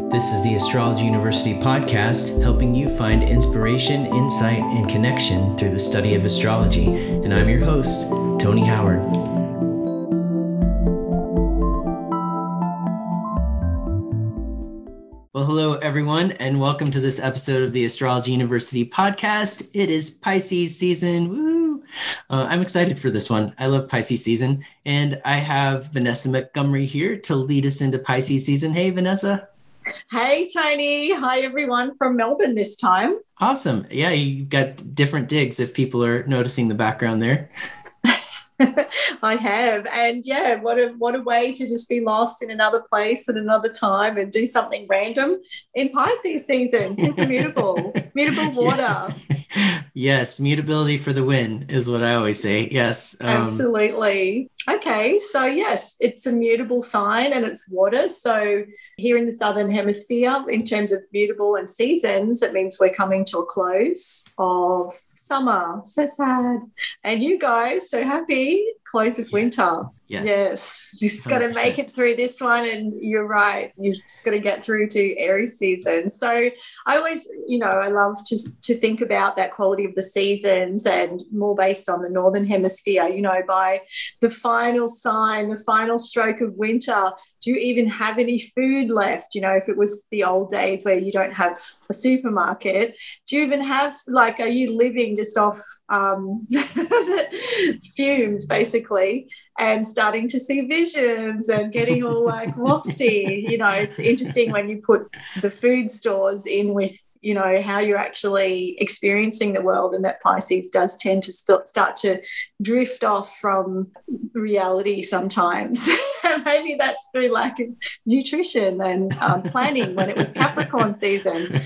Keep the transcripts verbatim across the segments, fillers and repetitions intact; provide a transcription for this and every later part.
This is the Astrology University podcast, helping you find inspiration, insight, and connection through the study of astrology. And I'm your host, Tony Howard. Well, hello, everyone, and welcome to this episode of the Astrology University podcast. It is Pisces season. Woo! Uh, I'm excited for this one. I love Pisces season, and I have Vanessa Montgomery here to lead us into Pisces season. Hey, Vanessa. Hey, Tony. Hi, everyone from Melbourne this time. Awesome. Yeah, you've got different digs if people are noticing the background there. I have. And yeah, what a what a way to just be lost in another place at another time and do something random in Pisces season. Super mutable, mutable water. Yeah. Yes, mutability for the win is what I always say. Yes. Um, Absolutely. Okay, so yes, it's a mutable sign and it's water. So here in the Southern Hemisphere, in terms of mutable and seasons, it means we're coming to a close of summer. So sad. And you guys, so happy, close of yes. winter. Yes. Yes. You just got to make it through this one. And you're right. You just got to get through to Aries season. So I always, you know, I love to, to think about that quality of the seasons and more based on the Northern Hemisphere, you know, by the final sign, the final stroke of winter, do you even have any food left? You know, if it was the old days where you don't have a supermarket, do you even have, like, are you living just off um, fumes, basically, and starting to see visions and getting all like wafty? You know, it's interesting when you put the food stores in with, you know, how you're actually experiencing the world, and that Pisces does tend to st- start to drift off from reality sometimes. Maybe that's through lack of nutrition and um, planning when it was Capricorn season.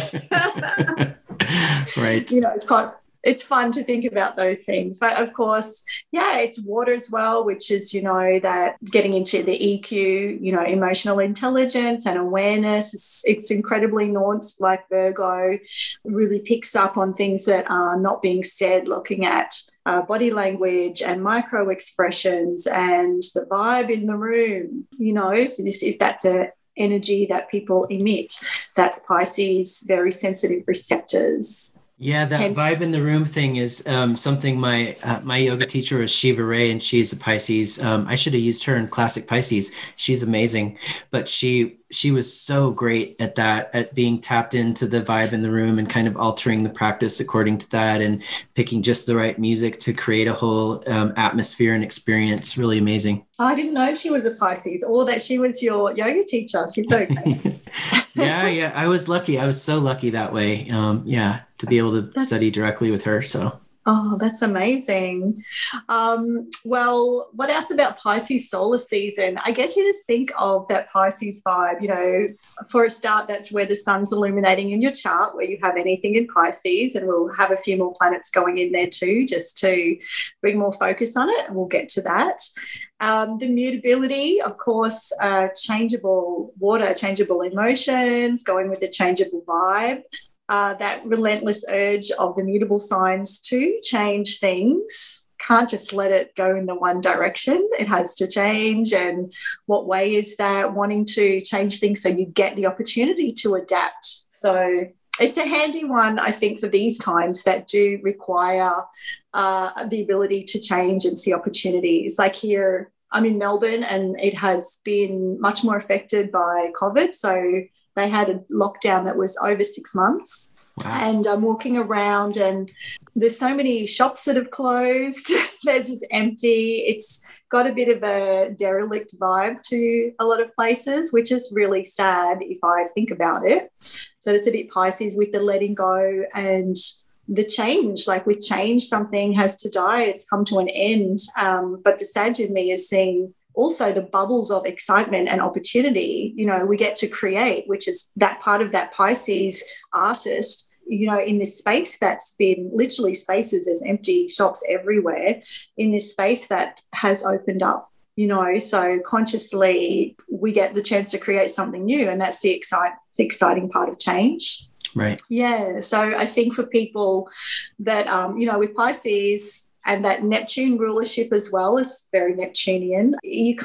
Right. You know, it's quite it's fun to think about those things. But of course, yeah, it's water as well, which is, you know, that getting into the E Q, you know, emotional intelligence and awareness. It's, it's incredibly nuanced, like Virgo, really picks up on things that are not being said, looking at uh, body language and micro expressions and the vibe in the room. You know, if, this, if that's a energy that people emit, that's Pisces, very sensitive receptors. Yeah, that Hence, vibe in the room thing is um, something my uh, my yoga teacher was Shiva Ray, and she's a Pisces. Um, I should have used her in Classic Pisces. She's amazing, but she she was so great at that, at being tapped into the vibe in the room and kind of altering the practice according to that, and picking just the right music to create a whole um, atmosphere and experience. Really amazing. I didn't know she was a Pisces, or that she was your yoga teacher. She's so great. yeah, yeah. I was lucky. I was so lucky that way. Um, yeah, to be able to that's, study directly with her. So. Oh, that's amazing. Um, well, what else about Pisces solar season? I guess you just think of that Pisces vibe, you know, for a start, that's where the sun's illuminating in your chart, where you have anything in Pisces, and we'll have a few more planets going in there too, just to bring more focus on it, and we'll get to that. Um, the mutability, of course, uh, changeable water, changeable emotions, going with a changeable vibe. Uh, that relentless urge of the mutable signs to change things. Can't just let it go in the one direction. It has to change. And what way is that? Wanting to change things so you get the opportunity to adapt. So it's a handy one, I think, for these times that do require uh, the ability to change and see opportunities. Like here, I'm in Melbourne, and it has been much more affected by COVID. So they had a lockdown that was over six months. Wow. And I'm walking around, and there's so many shops that have closed. They're just empty. It's got a bit of a derelict vibe to a lot of places, which is really sad if I think about it. So it's a bit Pisces with the letting go and the change. Like with change, something has to die. It's come to an end. Um, but the Sag in me is seeing also the bubbles of excitement and opportunity, you know, we get to create, which is that part of that Pisces artist, you know, in this space that's been literally spaces, there's empty shops everywhere, in this space that has opened up, you know, so consciously we get the chance to create something new, and that's the, excite, the exciting part of change. Right. Yeah. So I think for people that, um, you know, with Pisces, and that Neptune rulership as well is very Neptunian. You can't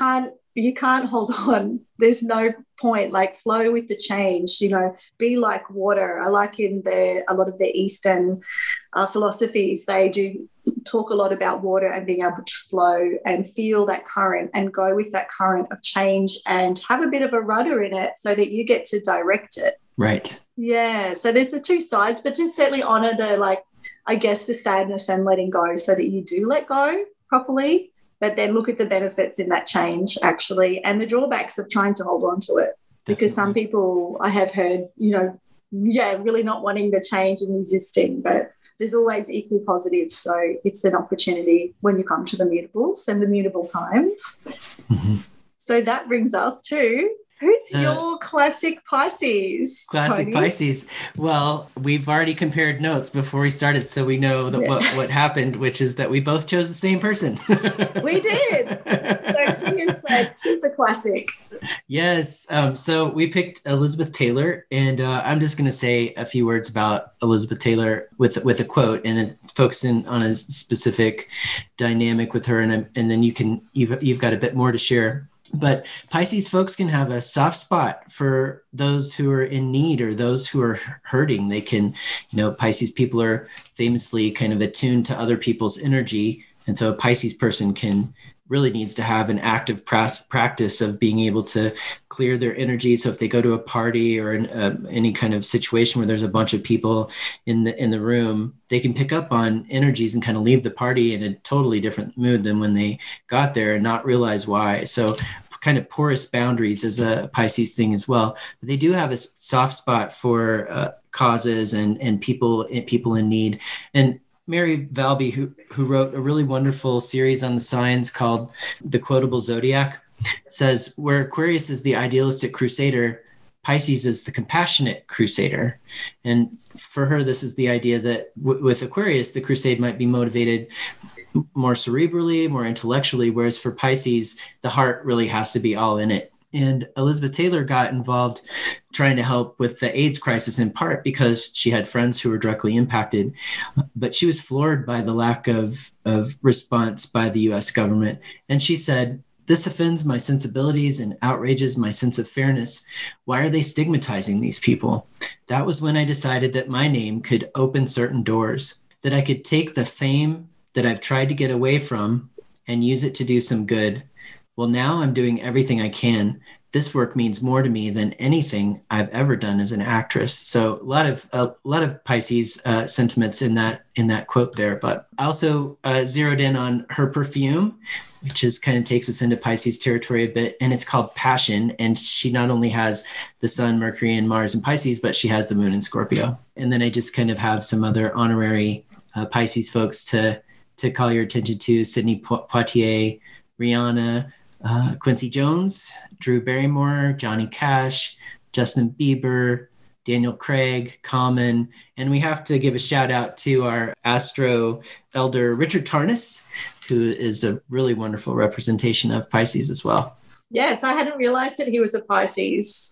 you can't hold on. There's no point. Like, flow with the change, you know, be like water. I like in the a lot of the Eastern uh, philosophies, they do talk a lot about water and being able to flow and feel that current and go with that current of change and have a bit of a rudder in it so that you get to direct it. Right. Yeah. So there's the two sides, but just certainly honor the, like, I guess, the sadness and letting go so that you do let go properly, but then look at the benefits in that change actually and the drawbacks of trying to hold on to it. Definitely. Because some people I have heard, you know, yeah, really not wanting the change and resisting, but there's always equal positives. So it's an opportunity when you come to the mutables and the mutable times. Mm-hmm. So that brings us to, who's uh, your classic Pisces? Classic Tony? Pisces. Well, we've already compared notes before we started, so we know that yeah. what, what happened, which is that we both chose the same person. We did. So she is like super classic. Yes. Um, so we picked Elizabeth Taylor, and uh, I'm just going to say a few words about Elizabeth Taylor with with a quote, and it focusing on a specific dynamic with her, and and then you can you've you've got a bit more to share. But Pisces folks can have a soft spot for those who are in need or those who are hurting. They can, you know, Pisces people are famously kind of attuned to other people's energy. And so a Pisces person can really needs to have an active pra- practice of being able to clear their energy. So if they go to a party or in, uh, any kind of situation where there's a bunch of people in the in the room, they can pick up on energies and kind of leave the party in a totally different mood than when they got there and not realize why. So kind of porous boundaries is a Pisces thing as well. But they do have a soft spot for uh, causes and and people people in need. And Mary Valby, who, who wrote a really wonderful series on the signs called The Quotable Zodiac, says where Aquarius is the idealistic crusader, Pisces is the compassionate crusader. And for her, this is the idea that w- with Aquarius, the crusade might be motivated more cerebrally, more intellectually, whereas for Pisces, the heart really has to be all in it. And Elizabeth Taylor got involved trying to help with the AIDS crisis in part because she had friends who were directly impacted, but she was floored by the lack of, of response by the U S government. And she said, "This offends my sensibilities and outrages my sense of fairness. Why are they stigmatizing these people?" That was when I decided that my name could open certain doors, that I could take the fame that I've tried to get away from and use it to do some good. Well, now I'm doing everything I can. This work means more to me than anything I've ever done as an actress. So a lot of a lot of Pisces uh, sentiments in that in that quote there. But I also uh, zeroed in on her perfume, which is kind of takes us into Pisces territory a bit, and it's called Passion. And she not only has the Sun, Mercury, and Mars in Pisces, but she has the Moon in Scorpio. And then I just kind of have some other honorary uh, Pisces folks to to call your attention to: Sidney Poitier, Rihanna, Uh, Quincy Jones, Drew Barrymore, Johnny Cash, Justin Bieber, Daniel Craig, Common, and we have to give a shout out to our astro elder, Richard Tarnas, who is a really wonderful representation of Pisces as well. Yes, I hadn't realized that he was a Pisces,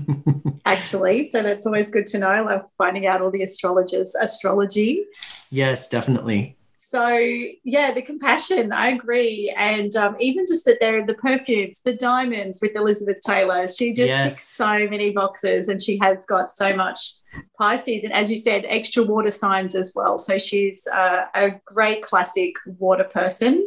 actually. So that's always good to know. I love finding out all the astrologers' astrology. Yes, definitely. So, yeah, the compassion, I agree. And um, even just that they're the perfumes, the diamonds with Elizabeth Taylor, she just yes. ticks so many boxes, and she has got so much Pisces. And as you said, extra water signs as well. So she's uh, a great classic water person.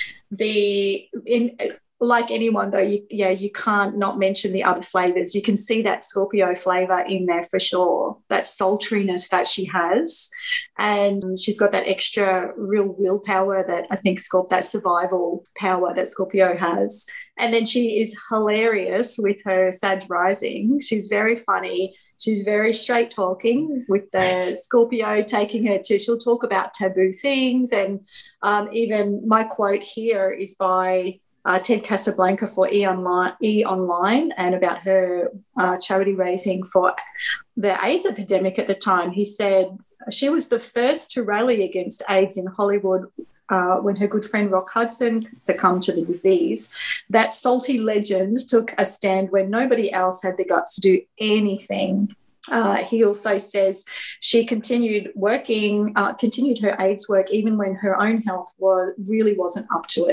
The in Like anyone, though, you, yeah, you can't not mention the other flavours. You can see that Scorpio flavour in there for sure, that sultriness that she has. And she's got that extra real willpower that I think Scorp, that survival power that Scorpio has. And then she is hilarious with her Sag rising. She's very funny. She's very straight talking with the Scorpio taking her to, she'll talk about taboo things. And um, even my quote here is by Uh, Ted Casablanca for E Online, E Online, and about her uh, charity raising for the AIDS epidemic at the time. He said she was the first to rally against AIDS in Hollywood uh, when her good friend Rock Hudson succumbed to the disease. That salty legend took a stand when nobody else had the guts to do anything. Uh, he also says she continued working, uh, continued her AIDS work even when her own health was really wasn't up to it.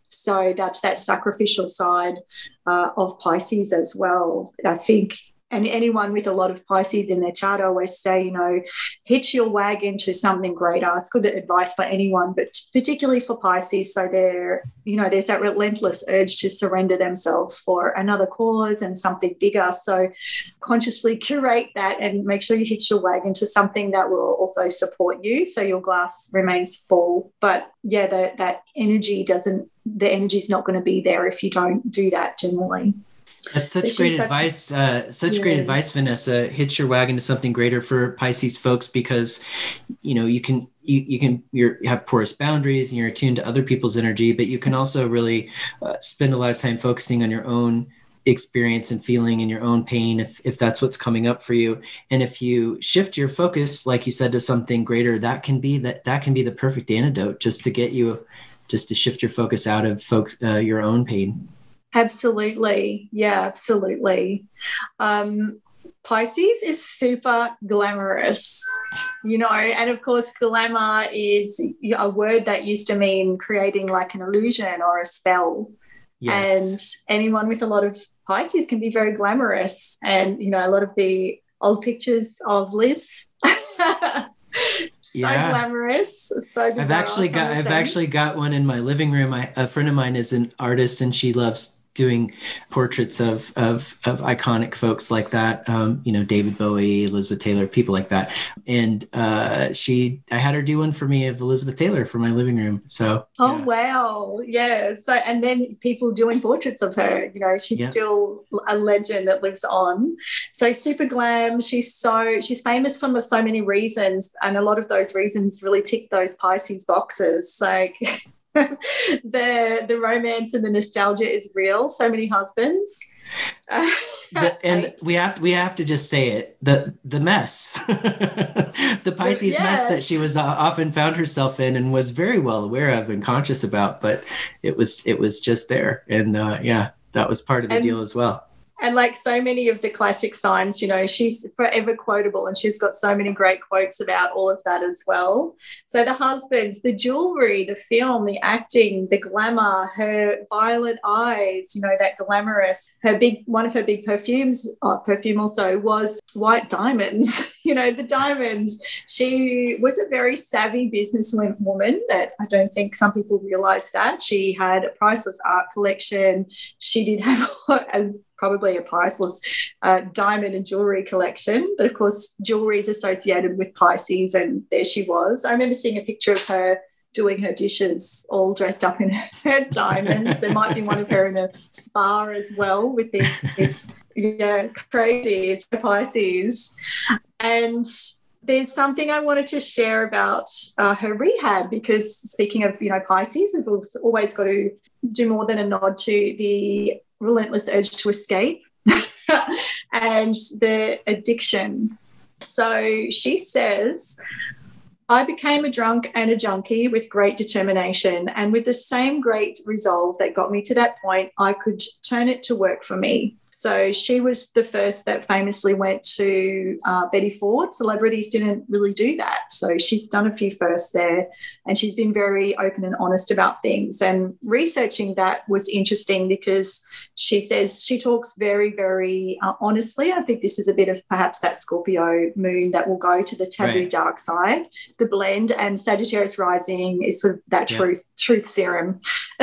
So that's that sacrificial side uh, of Pisces as well. I think, and anyone with a lot of Pisces in their chart, I always say, you know, hitch your wagon to something greater. It's good advice for anyone, but particularly for Pisces. So they're, you know, there's that relentless urge to surrender themselves for another cause and something bigger. So consciously curate that and make sure you hitch your wagon to something that will also support you, so your glass remains full. But yeah, the, that energy doesn't, the energy is not going to be there if you don't do that generally. That's such So great such, advice. Uh, such yeah. great advice, Vanessa. Hitch your wagon to something greater for Pisces folks, because, you know, you can, you, you can, you're, you have porous boundaries and you're attuned to other people's energy, but you can also really uh, spend a lot of time focusing on your own experience and feeling and your own pain, if, if that's what's coming up for you. And if you shift your focus, like you said, to something greater, that can be that, that can be the perfect antidote, just to get you, just to shift your focus out of folks, uh, your own pain. Absolutely. Yeah, absolutely. Um, Pisces is super glamorous, you know, and of course, glamour is a word that used to mean creating like an illusion or a spell. Yes. And anyone with a lot of Pisces can be very glamorous. And, you know, a lot of the old pictures of Liz. So yeah. Glamorous, so bizarre. I've actually got I've actually got one in my living room. I, a friend of mine is an artist, and she loves doing portraits of of of iconic folks like that. Um, you know, David Bowie, Elizabeth Taylor, people like that. And uh, she, I had her do one for me of Elizabeth Taylor for my living room. So. Oh yeah. Wow, yeah. So and then people doing portraits of her. You know, she's yeah. still a legend that lives on. So super glam. She's so she's famous for so many reasons, and a lot of those reasons really tick those Pisces boxes. Like. the the romance and the nostalgia is real. So many husbands. Uh, the, and we have to, we have to just say it. The the mess, the Pisces yes. mess that she was uh, often found herself in and was very well aware of and conscious about. But it was it was just there, and uh, yeah, that was part of the and, deal as well. And like so many of the classic signs, you know, she's forever quotable, and she's got so many great quotes about all of that as well. So the husbands, the jewelry, the film, the acting, the glamour, her violet eyes, you know, that glamorous, her big, one of her big perfumes, uh, perfume also was white diamonds, you know, the diamonds. She was a very savvy businesswoman that I don't think some people realize that. She had a priceless art collection. She did have a probably a priceless uh, diamond and jewelry collection. But, of course, jewelry is associated with Pisces, and there she was. I remember seeing a picture of her doing her dishes all dressed up in her diamonds. There might be one of her in a spa as well with this, this yeah, crazy. It's Pisces. And there's something I wanted to share about uh, her rehab, because speaking of, you know, Pisces, we've always got to do more than a nod to the relentless urge to escape and the addiction. So she says, I became a drunk and a junkie with great determination, and with the same great resolve that got me to that point, I could turn it to work for me. So she was the first that famously went to uh, Betty Ford. Celebrities didn't really do that. So she's done a few firsts there, and she's been very open and honest about things. And researching that was interesting because she says she talks very, very uh, honestly. I think this is a bit of perhaps that Scorpio moon that will go to the taboo right. dark side, the blend, and Sagittarius rising is sort of that yeah. truth, truth serum.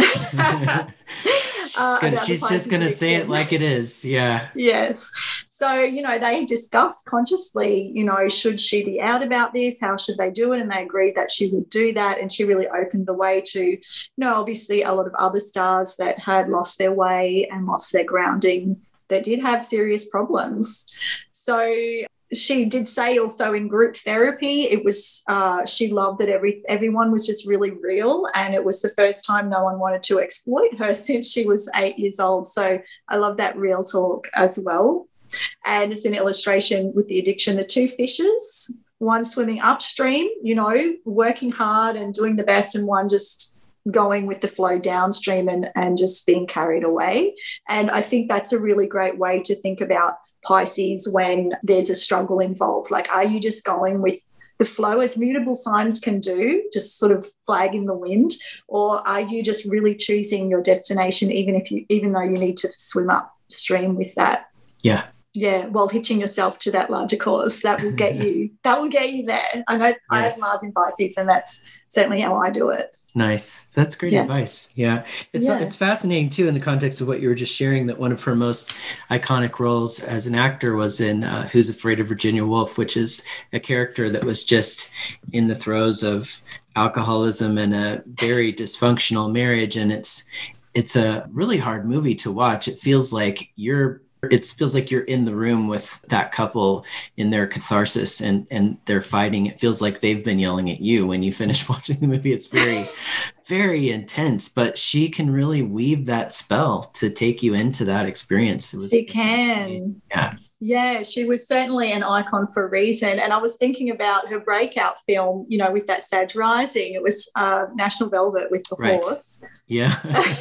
She's, uh, gonna, she's just going to say it like it is. Yeah. Yes. So, you know, they discussed consciously, you know, should she be out about this? How should they do it? And they agreed that she would do that. And she really opened the way to, you know, obviously a lot of other stars that had lost their way and lost their grounding that did have serious problems. So she did say also in group therapy, it was uh, she loved that every everyone was just really real, and it was the first time no one wanted to exploit her since she was eight years old. So I love that real talk as well. And it's an illustration with the addiction, the two fishes, one swimming upstream, you know, working hard and doing the best, and one just going with the flow downstream and, and just being carried away. And I think that's a really great way to think about Pisces when there's a struggle involved. Like, are you just going with the flow as mutable signs can do, just sort of flag in the wind? Or are you just really choosing your destination, even if you, even though you need to swim upstream with that? Yeah. Yeah, while hitching yourself to that larger cause, that will get you, that will get you there. I know yes. I have Mars in Pisces, and that's certainly how I do it. Nice. That's great yeah. advice. Yeah. It's yeah. it's fascinating too, in the context of what you were just sharing, that one of her most iconic roles as an actor was in uh, Who's Afraid of Virginia Woolf, which is a character that was just in the throes of alcoholism and a very dysfunctional marriage. And it's, it's a really hard movie to watch. It feels like you're It feels like you're in the room with that couple in their catharsis, and, and they're fighting. It feels like they've been yelling at you when you finish watching the movie. It's very, very intense, but she can really weave that spell to take you into that experience. It was, she can. Yeah. Yeah, she was certainly an icon for a reason. And I was thinking about her breakout film, you know, with that Sag Rising. It was uh, National Velvet with the right. horse. Yeah.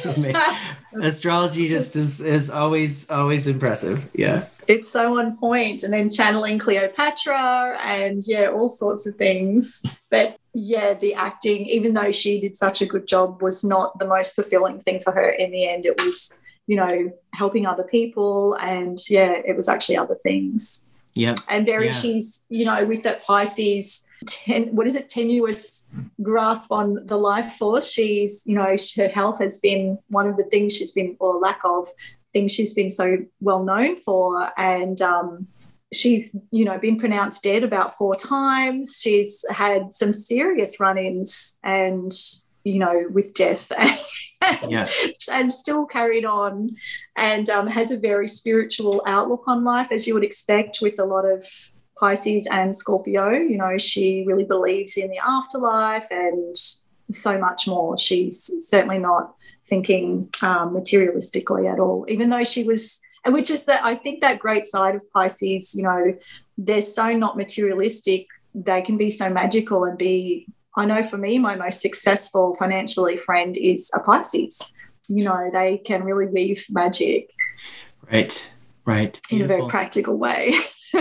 Astrology just is, is always, always impressive. Yeah. It's so on point. And then channeling Cleopatra and, yeah, all sorts of things. But, yeah, the acting, even though she did such a good job, was not the most fulfilling thing for her in the end. It was, you know, helping other people, and yeah, it was actually other things. Yeah. And very, yeah. she's, you know, with that Pisces, ten, what is it, tenuous grasp on the life force. She's, you know, her health has been one of the things she's been, or lack of things she's been so well known for. And um, she's, you know, been pronounced dead about four times. She's had some serious run-ins and, you know, with death. And, yeah. and still carried on, and um, has a very spiritual outlook on life, as you would expect with a lot of Pisces and Scorpio. You know, she really believes in the afterlife and so much more. She's certainly not thinking um, materialistically at all, even though she was, and which is that I think that great side of Pisces, you know, they're so not materialistic, they can be so magical and be, I know for me, my most successful financially friend is a Pisces. You know, they can really weave magic. Right, right. Beautiful. In a very practical way.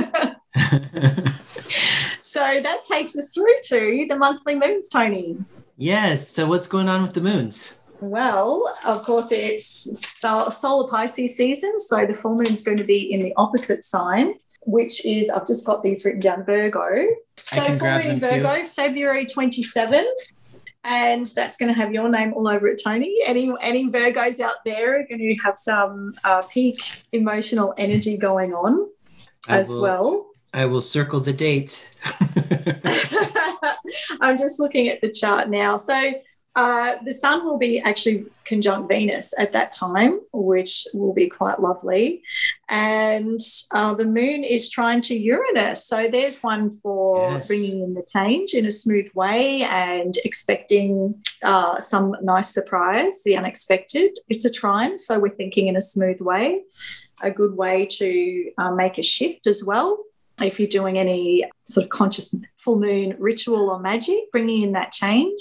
So that takes us through to the monthly moons, Tony. Yes. So what's going on with the moons? Well, of course, it's solar Pisces season. So the full moon's going to be in the opposite sign, which is, I've just got these written down, Virgo. So full moon in Virgo, too. February twenty-seventh. And that's going to have your name all over it, Tony. Any any Virgos out there are going to have some uh, peak emotional energy going on I as will, well. I will circle the date. I'm just looking at the chart now. So uh, the sun will be actually conjunct Venus at that time, which will be quite lovely. And uh, the moon is trying to Uranus. So there's one for yes. bringing in the change in a smooth way and expecting uh, some nice surprise, the unexpected. It's a trine, so we're thinking in a smooth way, a good way to uh, make a shift as well. If you're doing any sort of conscious full moon ritual or magic, bringing in that change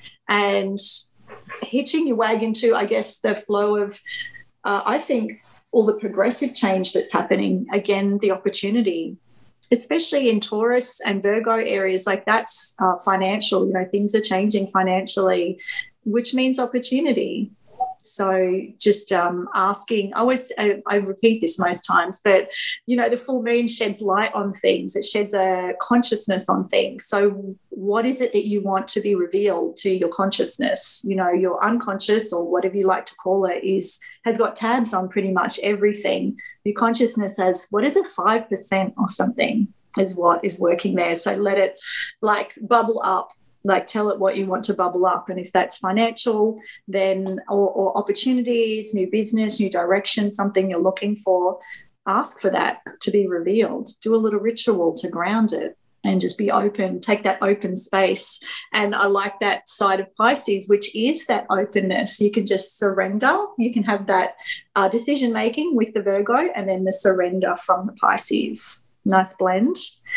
and hitching your wagon to, I guess, the flow of, uh, I think, all the progressive change that's happening. Again, the opportunity, especially in Taurus and Virgo areas, like that's uh, financial. You know, things are changing financially, which means opportunity. So just um, asking, I always, I, I repeat this most times, but, you know, the full moon sheds light on things. It sheds a consciousness on things. So what is it that you want to be revealed to your consciousness? You know, your unconscious, or whatever you like to call it, is has got tabs on pretty much everything. Your consciousness has, what is it, five percent or something is what is working there. So let it like bubble up. Like tell it what you want to bubble up. And if that's financial, then, or, or opportunities, new business, new direction, something you're looking for, ask for that to be revealed. Do a little ritual to ground it and just be open, take that open space. And I like that side of Pisces, which is that openness. You can just surrender. You can have that uh, decision-making with the Virgo and then the surrender from the Pisces. Nice blend.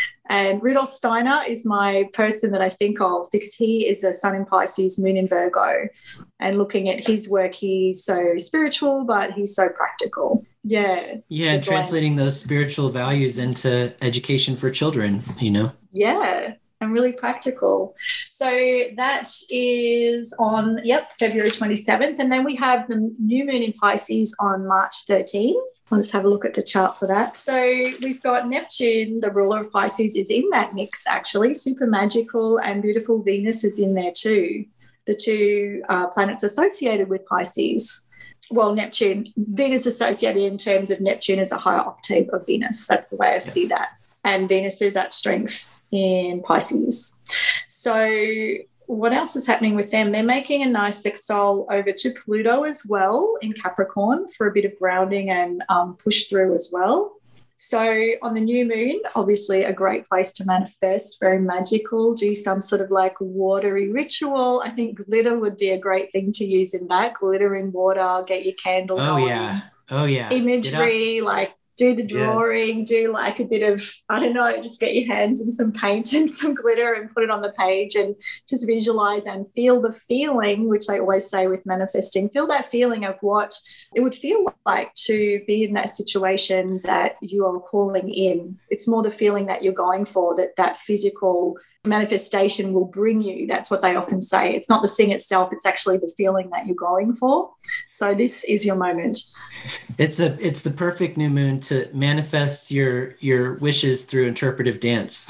And Rudolf Steiner is my person that I think of because he is a sun in Pisces, moon in Virgo. And looking at his work, he's so spiritual, but he's so practical. Yeah. Yeah, and translating those spiritual values into education for children, you know? Yeah. And really practical. So that is on, yep, February twenty-seventh. And then we have the new moon in Pisces on March thirteenth. I'll just have a look at the chart for that. So we've got Neptune, the ruler of Pisces, is in that mix, actually. Super magical and beautiful Venus is in there too. The two uh, planets associated with Pisces. Well, Neptune, Venus associated in terms of Neptune as a higher octave of Venus. That's the way I see that. And Venus is at strength in Pisces. So what else is happening with them? They're making a nice sextile over to Pluto as well in Capricorn for a bit of grounding and um, push through as well. So on the new moon, obviously a great place to manifest, very magical, do some sort of like watery ritual. I think glitter would be a great thing to use in that, glitter in water, get your candle oh, going. Yeah. Oh, yeah. Imagery, like do the drawing, yes. do like a bit of, I don't know, just get your hands in some paint and some glitter and put it on the page and just visualize and feel the feeling, which I always say with manifesting, feel that feeling of what it would feel like to be in that situation that you are calling in. It's more the feeling that you're going for, that that physical manifestation will bring you. That's what they often say. It's not the thing itself, it's actually the feeling that you're going for. So this is your moment. It's a it's the perfect new moon to manifest your your wishes through interpretive dance.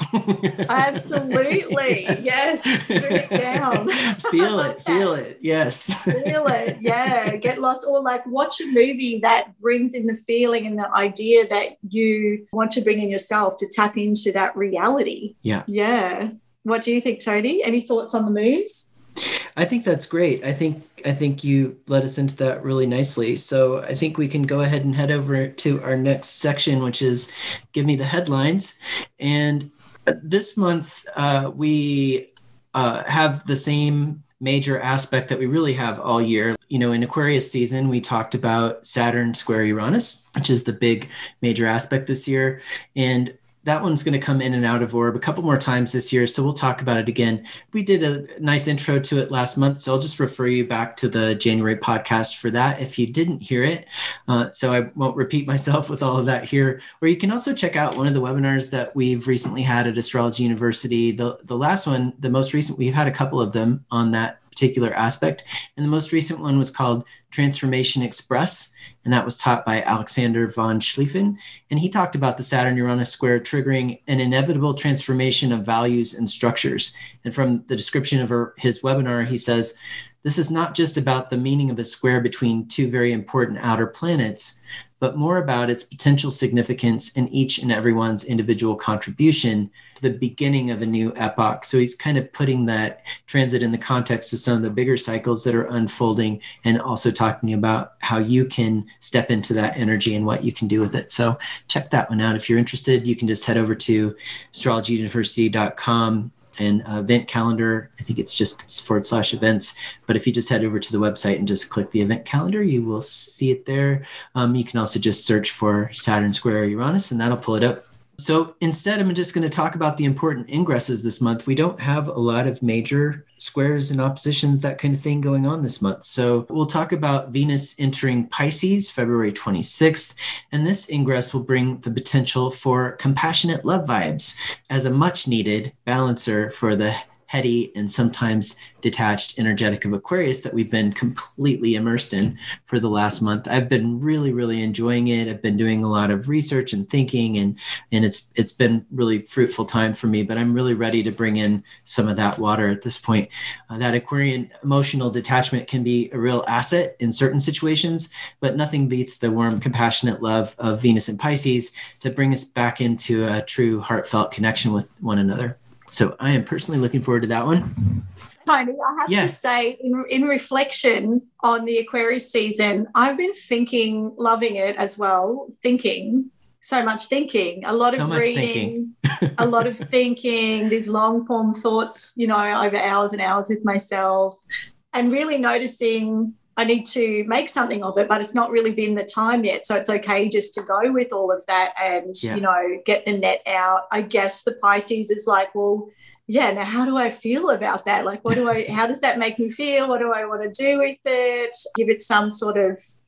Absolutely. Yes. yes. Put it down. Feel it. Feel it. Yes. Feel it. Yeah. Get lost. Or like watch a movie that brings in the feeling and the idea that you want to bring in yourself to tap into that reality. Yeah. Yeah. What do you think, Tony? Any thoughts on the moons? I think that's great. I think I think you led us into that really nicely. So I think we can go ahead and head over to our next section, which is Give Me the Headlines. And this month uh, we uh, have the same major aspect that we really have all year. You know, in Aquarius season, we talked about Saturn square Uranus, which is the big major aspect this year. And that one's going to come in and out of orb a couple more times this year, so we'll talk about it again. We did a nice intro to it last month, so I'll just refer you back to the January podcast for that if you didn't hear it. Uh, so I won't repeat myself with all of that here. Or you can also check out one of the webinars that we've recently had at Astrology University. The, the last one, the most recent, we've had a couple of them on that particular aspect. And the most recent one was called Transformation Express, and that was taught by Alexander von Schlieffen. And he talked about the Saturn-Uranus square triggering an inevitable transformation of values and structures. And from the description of her, his webinar, he says, this is not just about the meaning of a square between two very important outer planets, but more about its potential significance in each and everyone's individual contribution to the beginning of a new epoch. So he's kind of putting that transit in the context of some of the bigger cycles that are unfolding, and also talking about how you can step into that energy and what you can do with it. So check that one out. If you're interested, you can just head over to astrology university dot com and uh, event calendar. I think it's just forward slash events. But if you just head over to the website and just click the event calendar, you will see it there. Um, you can also just search for Saturn square Uranus, and that'll pull it up. So instead, I'm just going to talk about the important ingresses this month. We don't have a lot of major squares and oppositions, that kind of thing going on this month. So we'll talk about Venus entering Pisces February twenty-sixth. And this ingress will bring the potential for compassionate love vibes as a much needed balancer for the heady and sometimes detached energetic of Aquarius that we've been completely immersed in for the last month. I've been really, really enjoying it. I've been doing a lot of research and thinking, and and it's it's been really fruitful time for me, but I'm really ready to bring in some of that water at this point. Uh, that Aquarian emotional detachment can be a real asset in certain situations, but nothing beats the warm, compassionate love of Venus and Pisces to bring us back into a true heartfelt connection with one another. So I am personally looking forward to that one. Tony, I have yeah. to say, in, in reflection on the Aquarius season, I've been thinking, loving it as well, thinking, so much thinking, a lot of so much reading, thinking. a lot of thinking, these long form thoughts, you know, over hours and hours with myself, and really noticing I need to make something of it, but it's not really been the time yet. So it's okay just to go with all of that and, yeah. you know, get the net out. I guess the Pisces is like, well, yeah, now how do I feel about that? Like, what do I, how does that make me feel? What do I want to do with it? Give it some sort of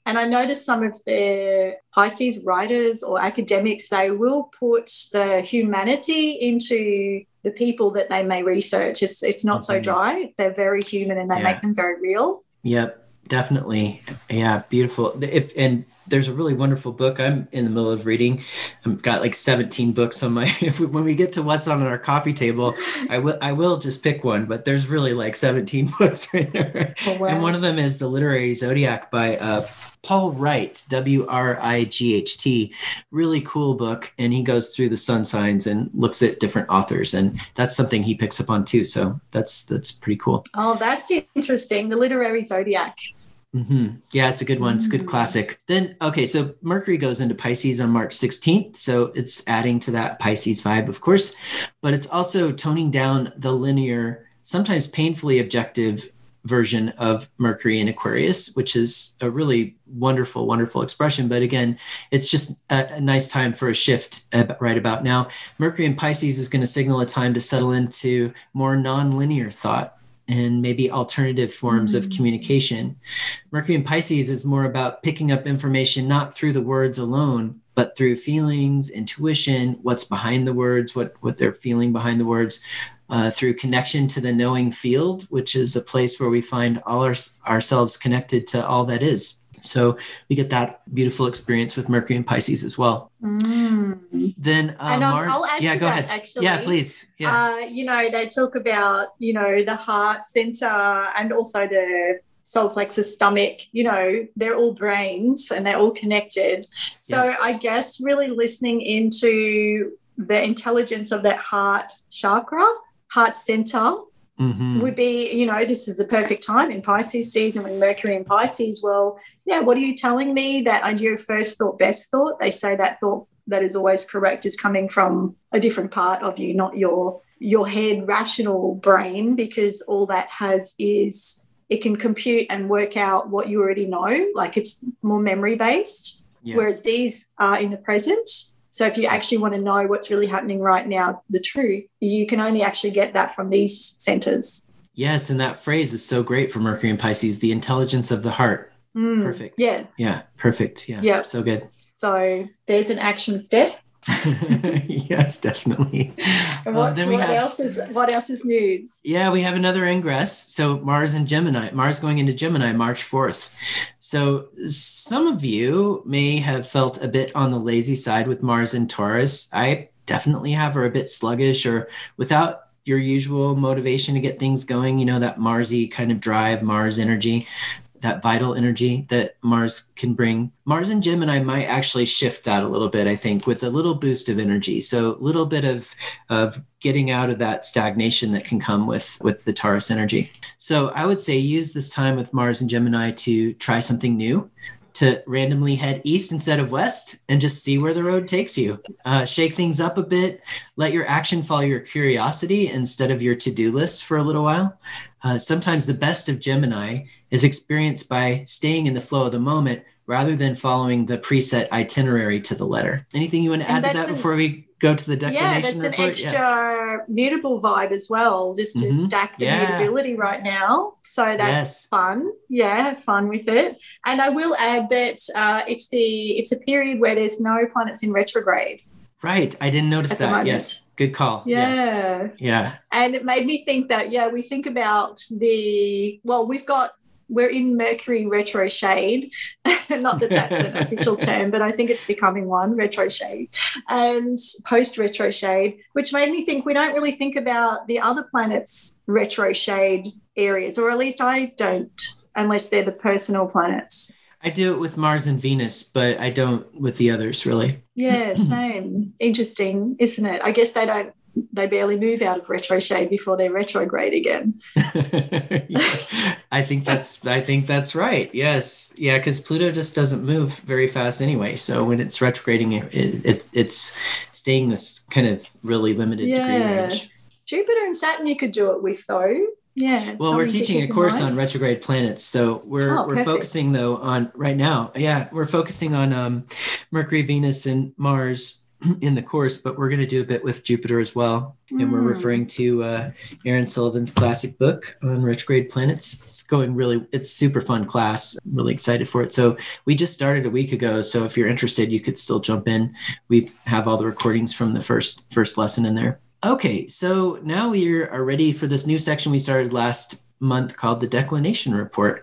And I noticed some of the Pisces writers or academics, they will put the humanity into the people that they may research. It's it's not mm-hmm. so dry. They're very human and they yeah. make them very real. Yep. Definitely. Yeah. Beautiful. If, and there's a really wonderful book I'm in the middle of reading. I've got like seventeen books on my, if we, when we get to what's on our coffee table, I will, I will just pick one, but there's really like seventeen books right there. Oh, wow. And one of them is The Literary Zodiac by uh, Paul Wright, W R I G H T. Really cool book. And he goes through the sun signs and looks at different authors. And that's something he picks up on too. So that's, that's pretty cool. Oh, that's interesting. The Literary Zodiac. Mm-hmm. Yeah, it's a good one. It's a good classic. Then, okay, so Mercury goes into Pisces on March sixteenth. So it's adding to that Pisces vibe, of course, but it's also toning down the linear, sometimes painfully objective version of Mercury in Aquarius, which is a really wonderful, wonderful expression. But again, it's just a, a nice time for a shift right about now. Mercury in Pisces is going to signal a time to settle into more non-linear thought and maybe alternative forms mm-hmm. of communication. Mercury in Pisces is more about picking up information, not through the words alone, but through feelings, intuition, what's behind the words, what, what they're feeling behind the words, uh, through connection to the knowing field, which is a place where we find all our, ourselves connected to all that is. So we get that beautiful experience with Mercury and Pisces as well. Mm. Then, uh, and Mars, I'll add yeah, to go that, ahead. Actually, yeah, please. Yeah. Uh, you know, they talk about, you know, the heart center and also the solar plexus, stomach. You know, they're all brains and they're all connected. So yeah. I guess really listening into the intelligence of that heart chakra, heart center. Mm-hmm. Would be, you know, this is a perfect time in Pisces season when Mercury in Pisces. Well, yeah, what are you telling me? That idea of first thought, best thought. They say that thought that is always correct is coming from a different part of you, not your your head rational brain, because all that has is it can compute and work out what you already know. Like it's more memory based, yeah. whereas these are in the present. So if you actually want to know what's really happening right now, the truth, you can only actually get that from these centers. Yes, and that phrase is so great for Mercury and Pisces, the intelligence of the heart. Mm, perfect. Yeah. Yeah, perfect. Yeah, yeah. So good. So there's an action step. Yes, definitely. And what, um, then we what have, else is what else is news? Yeah, we have another ingress. So Mars and Gemini, Mars going into Gemini March fourth. So some of you may have felt a bit on the lazy side with Mars and Taurus. I definitely have, or a bit sluggish, or without your usual motivation to get things going, you know, that Marsy kind of drive, Mars energy, that vital energy that Mars can bring. Mars and Gemini might actually shift that a little bit, I think, with a little boost of energy. So a little bit of, of getting out of that stagnation that can come with, with the Taurus energy. So I would say use this time with Mars and Gemini to try something new, to randomly head east instead of west and just see where the road takes you. Uh, shake things up a bit. Let your action follow your curiosity instead of your to-do list for a little while. Uh, sometimes the best of Gemini is experienced by staying in the flow of the moment rather than following the preset itinerary to the letter. Anything you want to add to that an, before we go to the declination Yeah, that's report? an extra yeah. mutable vibe as well, just to mm-hmm. stack the yeah. mutability right now. So that's yes. fun. Yeah, fun with it. And I will add that uh, it's the it's a period where there's no planets in retrograde. Right. I didn't notice that. Yes. Good call. Yeah. Yes. Yeah. And it made me think that, yeah, we think about the, well, we've got, we're in Mercury retro shade. Not that that's an official term, but I think it's becoming one, retro shade, and post retro shade, which made me think we don't really think about the other planets' retro shade areas, or at least I don't, unless they're the personal planets. I do it with Mars and Venus, but I don't with the others, really. Yeah, same. Interesting, isn't it? I guess they don't, they barely move out of retro shade before they're retrograde again. Yeah, I think that's, I think that's right. Yes. Yeah, because Pluto just doesn't move very fast anyway. So when it's retrograding, it, it, it's staying this kind of really limited yeah. degree range. Jupiter and Saturn you could do it with, though. Yeah. Well, we're teaching a course on retrograde planets. So we're oh, we're focusing though on right now. Yeah, we're focusing on um, Mercury, Venus, and Mars in the course, but we're going to do a bit with Jupiter as well. Mm. And we're referring to uh, Aaron Sullivan's classic book on retrograde planets. It's going really, it's super fun class. I'm really excited for it. So we just started a week ago. So if you're interested, you could still jump in. We have all the recordings from the first first lesson in there. Okay, so now we are ready for this new section we started last month called the declination report.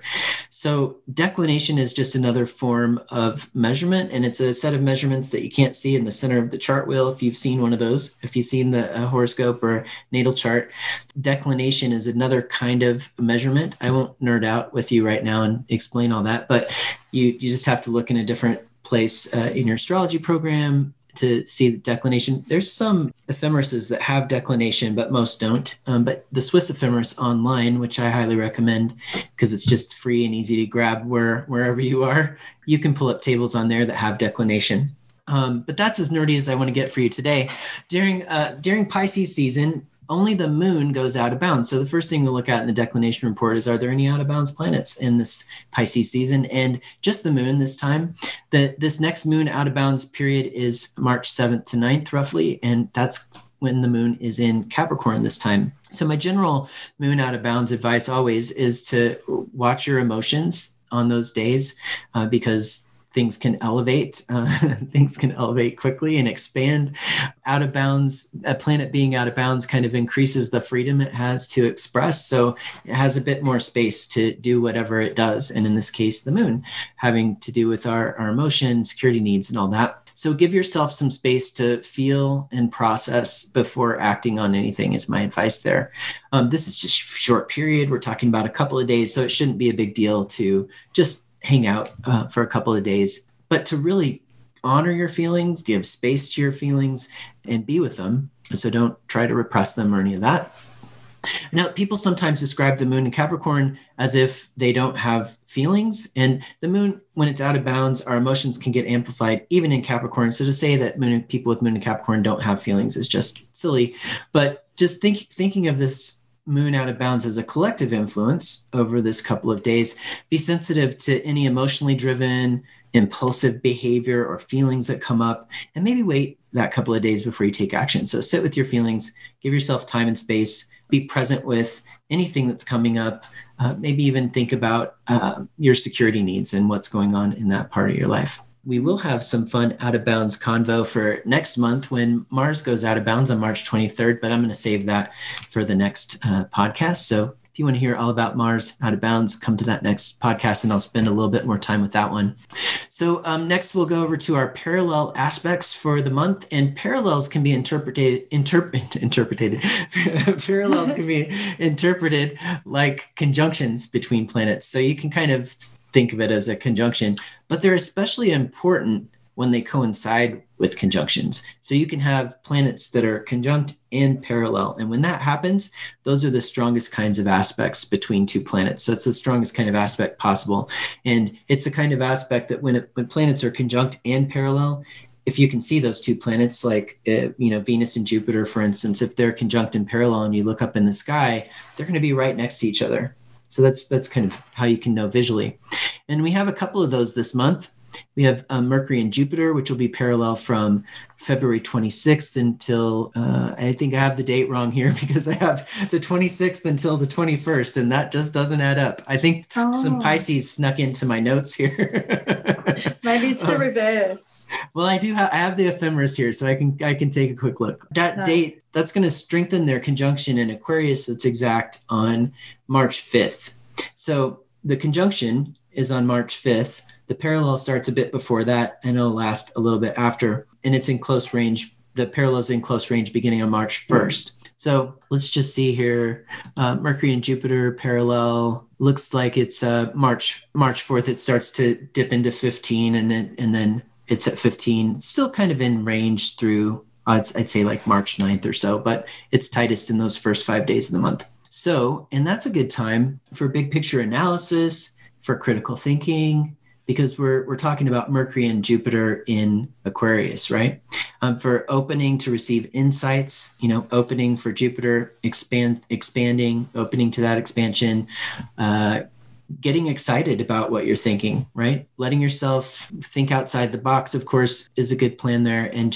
So declination is just another form of measurement, and it's a set of measurements that you can't see in the center of the chart wheel. If you've seen one of those, if you've seen the uh, horoscope or natal chart, declination is another kind of measurement. I won't nerd out with you right now and explain all that, but you, you just have to look in a different place uh, in your astrology program to see the declination. There's some ephemerises that have declination, but most don't. Um, but the Swiss ephemeris online, which I highly recommend because it's just free and easy to grab where wherever you are, you can pull up tables on there that have declination. Um, but that's as nerdy as I want to get for you today. During uh, during Pisces season, only the moon goes out of bounds. So the first thing we'll look at in the declination report is, are there any out of bounds planets in this Pisces season? And just the moon this time. The, this next moon out of bounds period is March seventh to ninth, roughly. And that's when the moon is in Capricorn this time. So my general moon out of bounds advice always is to watch your emotions on those days uh, because things can elevate, uh, things can elevate quickly and expand. Out of bounds, a planet being out of bounds kind of increases the freedom it has to express. So it has a bit more space to do whatever it does. And in this case, the moon, having to do with our, our emotions, security needs, and all that. So give yourself some space to feel and process before acting on anything is my advice there. Um, this is just a short period. We're talking about a couple of days, so it shouldn't be a big deal to just hang out uh, for a couple of days, but to really honor your feelings, give space to your feelings, and be with them. So don't try to repress them or any of that. Now, people sometimes describe the moon in Capricorn as if they don't have feelings. And the moon, when it's out of bounds, our emotions can get amplified even in Capricorn. So to say that moon, people with moon in Capricorn don't have feelings is just silly. But just think, thinking of this moon out of bounds as a collective influence over this couple of days. Be sensitive to any emotionally driven, impulsive behavior or feelings that come up, and maybe wait that couple of days before you take action. So sit with your feelings, give yourself time and space, be present with anything that's coming up, uh, maybe even think about uh, your security needs and what's going on in that part of your life. We will have some fun out of bounds convo for next month when Mars goes out of bounds on March twenty-third, but I'm going to save that for the next uh, podcast. So if you want to hear all about Mars out of bounds, come to that next podcast and I'll spend a little bit more time with that one. So um, next we'll go over to our parallel aspects for the month, and parallels can be interpreted, interp- interpreted. Parallels can be interpreted like conjunctions between planets. So you can kind of think of it as a conjunction, but they're especially important when they coincide with conjunctions. So you can have planets that are conjunct and parallel. And when that happens, those are the strongest kinds of aspects between two planets. So it's the strongest kind of aspect possible. And it's the kind of aspect that when, it, when planets are conjunct and parallel, if you can see those two planets, like, uh, you know, Venus and Jupiter, for instance, if they're conjunct and parallel and you look up in the sky, they're going to be right next to each other. So that's that's kind of how you can know visually. And we have a couple of those this month. We have uh, Mercury and Jupiter, which will be parallel from February twenty-sixth until, uh, I think I have the date wrong here because I have the twenty-sixth until the twenty-first, and that just doesn't add up. I think oh. some Pisces snuck into my notes here. Maybe it's the um, reverse. Well, I do have, I have the ephemeris here, so I can I can take a quick look. That no. date, that's going to strengthen their conjunction in Aquarius that's exact on March fifth. So the conjunction is on March fifth. The parallel starts a bit before that, and it'll last a little bit after. And it's in close range. The parallel is in close range beginning on March first. So let's just see here. Uh, Mercury and Jupiter parallel looks like it's uh, March March fourth. It starts to dip into fifteen, and then and then it's at fifteen. Still kind of in range through, I'd, I'd say like March ninth or so, but it's tightest in those first five days of the month. So, and that's a good time for big picture analysis, for critical thinking, because we're we're talking about Mercury and Jupiter in Aquarius, right? Um, for opening to receive insights, you know, opening for Jupiter, expand, expanding, opening to that expansion, uh, getting excited about what you're thinking, right? Letting yourself think outside the box, of course, is a good plan there, and just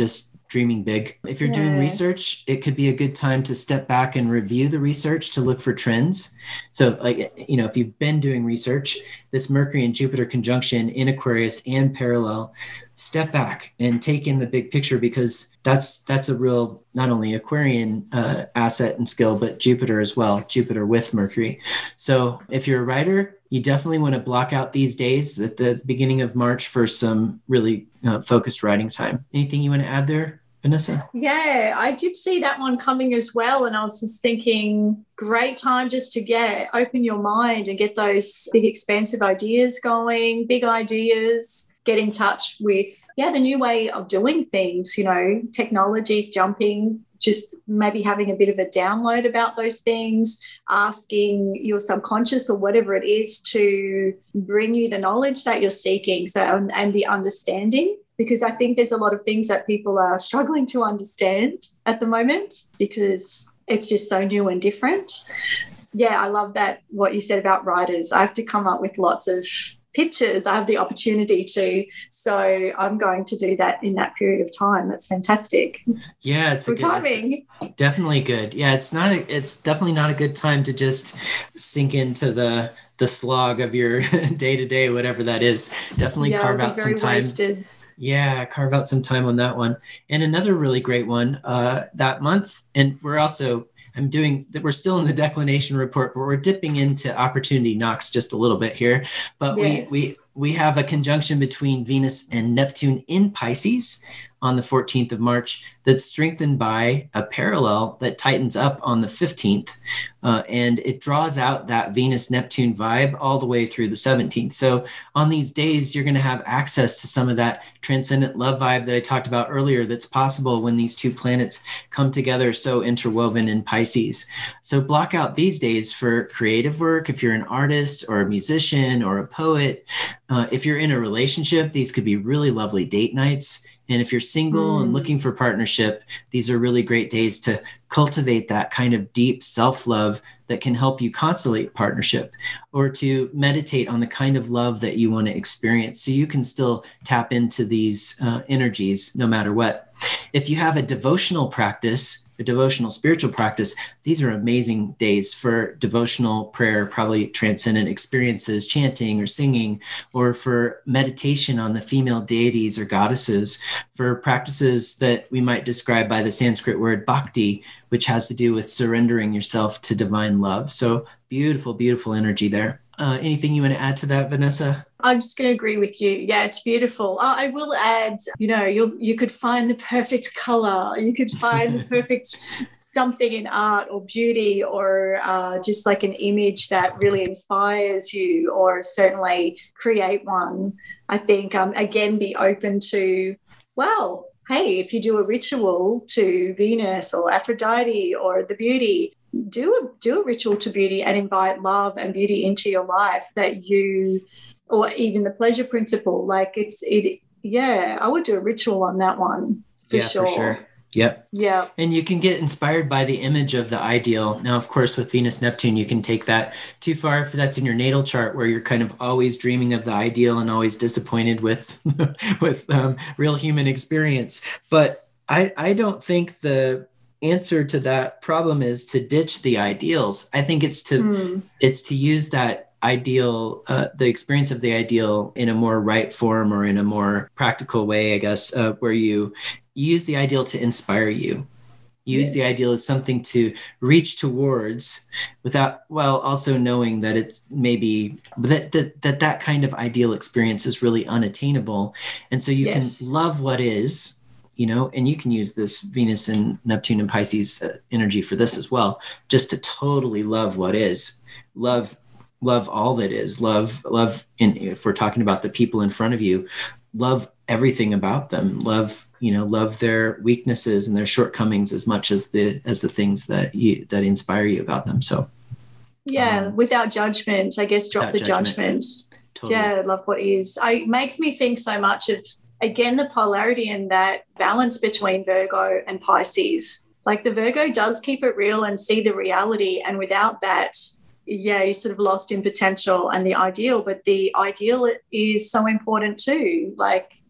dreaming big. If you're Yeah. doing research, it could be a good time to step back and review the research to look for trends. So like, you know, if you've been doing research, this Mercury and Jupiter conjunction in Aquarius and parallel, step back and take in the big picture, because that's that's a real, not only Aquarian uh, asset and skill, but Jupiter as well, Jupiter with Mercury. So if you're a writer, you definitely want to block out these days at the beginning of March for some really uh, focused writing time. Anything you want to add there, Vanessa? Yeah, I did see that one coming as well. And I was just thinking, great time just to get open your mind and get those big, expansive ideas going, big ideas, get in touch with, yeah, the new way of doing things, you know, technology's jumping, just maybe having a bit of a download about those things, asking your subconscious or whatever it is to bring you the knowledge that you're seeking, so and, and the understanding. Because I think there's a lot of things that people are struggling to understand at the moment because it's just so new and different. Yeah, I love that, what you said about writers. I have to come up with lots of pictures. I have the opportunity to. So I'm going to do that in that period of time. That's fantastic. Yeah, it's good timing. It's definitely good. Yeah, it's not. A, it's definitely not a good time to just sink into the the slog of your day to day, whatever that is. Definitely yeah, carve out some time. Wasted. Yeah, carve out some time on that one. And another really great one uh, that month. And we're also, I'm doing, we're still in the declination report, but we're dipping into opportunity knocks just a little bit here. But yeah. we we we have a conjunction between Venus and Neptune in Pisces on the fourteenth of March that's strengthened by a parallel that tightens up on the fifteenth. Uh, and it draws out that Venus-Neptune vibe all the way through the seventeenth. So on these days, you're going to have access to some of that transcendent love vibe that I talked about earlier that's possible when these two planets come together so interwoven in Pisces. So block out these days for creative work. If you're an artist or a musician or a poet, uh, if you're in a relationship, these could be really lovely date nights. And if you're single mm. and looking for partnership, these are really great days to cultivate that kind of deep self-love that can help you constellate partnership, or to meditate on the kind of love that you want to experience so you can still tap into these uh, energies no matter what. If you have a devotional practice, a devotional spiritual practice, these are amazing days for devotional prayer, probably transcendent experiences, chanting or singing, or for meditation on the female deities or goddesses, for practices that we might describe by the Sanskrit word bhakti, which has to do with surrendering yourself to divine love. So beautiful, beautiful energy there. Uh, anything you want to add to that, Vanessa? I'm just going to agree with you. Yeah, it's beautiful. Uh, I will add, you know, you you could find the perfect color. You could find the perfect something in art or beauty, or uh, just like an image that really inspires you, or certainly create one. I think, um, again, be open to, well, hey, if you do a ritual to Venus or Aphrodite or the beauty, do a, do a ritual to beauty and invite love and beauty into your life that you, or even the pleasure principle. Like it's, it, yeah, I would do a ritual on that one for yeah, sure. For sure. Yep. Yeah. And you can get inspired by the image of the ideal. Now, of course, with Venus, Neptune, you can take that too far if that's in your natal chart, where you're kind of always dreaming of the ideal and always disappointed with, with um, real human experience. But I, I don't think the answer to that problem is to ditch the ideals. I think it's to, mm. it's to use that ideal, uh, the experience of the ideal in a more right form, or in a more practical way, I guess, uh, where you use the ideal to inspire you. Use yes. the ideal as something to reach towards, without, while also knowing that it's maybe that that that, that kind of ideal experience is really unattainable. And so you yes. can love what is, you know, and you can use this Venus and Neptune and Pisces uh, energy for this as well, just to totally love what is. Love love all that is. Love, love, in, if we're talking about the people in front of you, love everything about them. Love, you know, love their weaknesses and their shortcomings as much as the as the things that you that inspire you about them. So yeah, um, without judgment, I guess, drop the judgment. judgment. Totally. Yeah, love what is. I, it makes me think so much of, again, the polarity and that balance between Virgo and Pisces. Like the Virgo does keep it real and see the reality, and without that, yeah, you're sort of lost in potential and the ideal, but the ideal is so important too. Like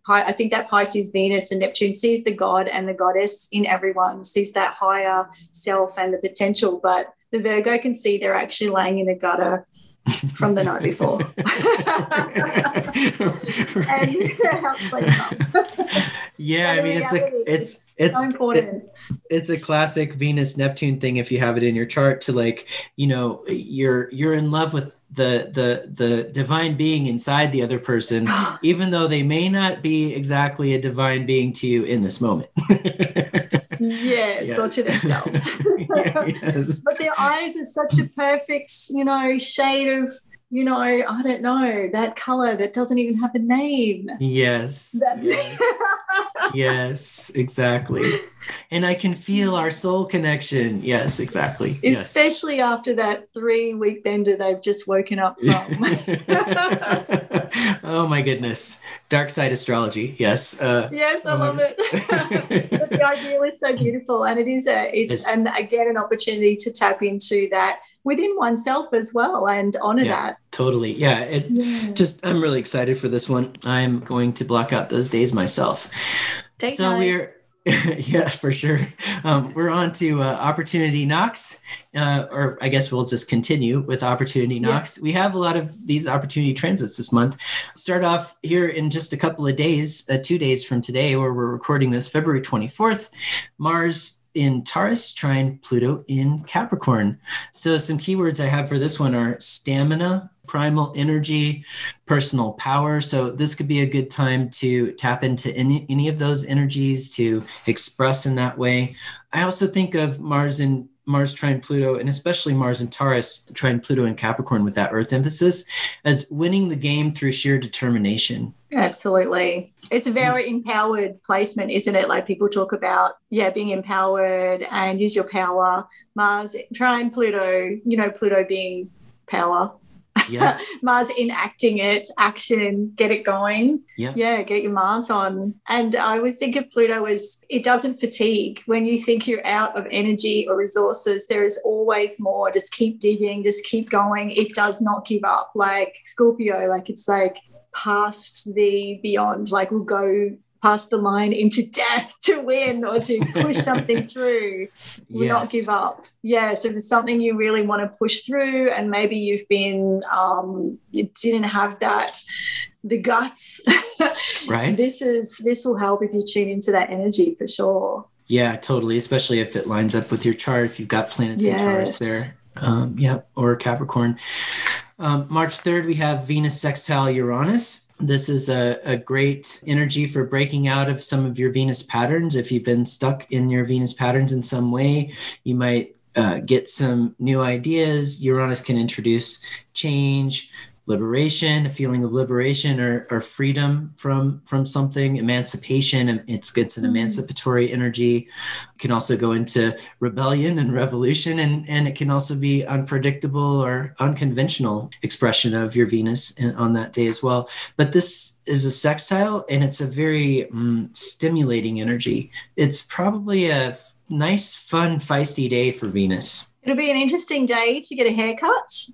I think that Pisces, Venus, and Neptune sees the god and the goddess in everyone, sees that higher self and the potential. But the Virgo can see they're actually laying in the gutter from the night before. And yeah, I mean, it's like it's it's so important. It, it's a classic Venus Neptune thing if you have it in your chart to, like, you know, you're you're in love with the the the divine being inside the other person, even though they may not be exactly a divine being to you in this moment. Yes, yeah. Or to themselves. Yeah, yes. But their eyes are such a perfect, you know, shade of, you know, I don't know, that color that doesn't even have a name. Yes. That's yes. Yes, exactly. And I can feel our soul connection. Yes, exactly. Especially yes. after that three-week bender they've just woken up from. Oh, my goodness. Dark side astrology. Yes. Uh, yes, I love it. But the ideal is so beautiful. And it is, a, it's, it's and again, an opportunity to tap into that within oneself as well and honor yeah, that. Totally. Yeah. It yeah. just, I'm really excited for this one. I'm going to block out those days myself. Take so time. we're, yeah, for sure. Um, we're on to uh, Opportunity Knocks, uh, or I guess we'll just continue with Opportunity Knocks. Yeah. We have a lot of these opportunity transits this month. Start off here in just a couple of days, uh, two days from today, where we're recording this, February twenty-fourth, Mars in Taurus, trine Pluto in Capricorn. So some keywords I have for this one are stamina, primal energy, personal power. So this could be a good time to tap into any, any of those energies to express in that way. I also think of Mars in Mars trine Pluto, and especially Mars in Taurus, trine Pluto in Capricorn with that Earth emphasis, as winning the game through sheer determination. Absolutely. It's a very empowered placement, isn't it? Like people talk about, yeah, being empowered and use your power. Mars trine Pluto, you know, Pluto being power. Yeah. Mars enacting it, action, get it going. Yeah. Yeah, get your Mars on. And I always think of Pluto as it doesn't fatigue. When you think you're out of energy or resources, there is always more. Just keep digging, just keep going. It does not give up. Like Scorpio, like it's like past the beyond, like we'll go past the line into death to win or to push something through. Will yes. not give up. Yeah, so if it's something you really want to push through and maybe you've been, um, you didn't have that, the guts. Right. This is, this will help if you tune into that energy for sure. Yeah, totally. Especially if it lines up with your chart, if you've got planets yes. in Taurus there. Um, yeah, or Capricorn. Um, March third, we have Venus sextile Uranus. This is a, a great energy for breaking out of some of your Venus patterns. If you've been stuck in your Venus patterns in some way, you might uh, get some new ideas. Uranus can introduce change, liberation, a feeling of liberation or, or freedom from, from something, emancipation. And it's, it's an mm-hmm. emancipatory energy. It can also go into rebellion and revolution, and, and it can also be unpredictable or unconventional expression of your Venus in, on that day as well. But this is a sextile, and it's a very um, stimulating energy. It's probably a nice, fun, feisty day for Venus. It'll be an interesting day to get a haircut.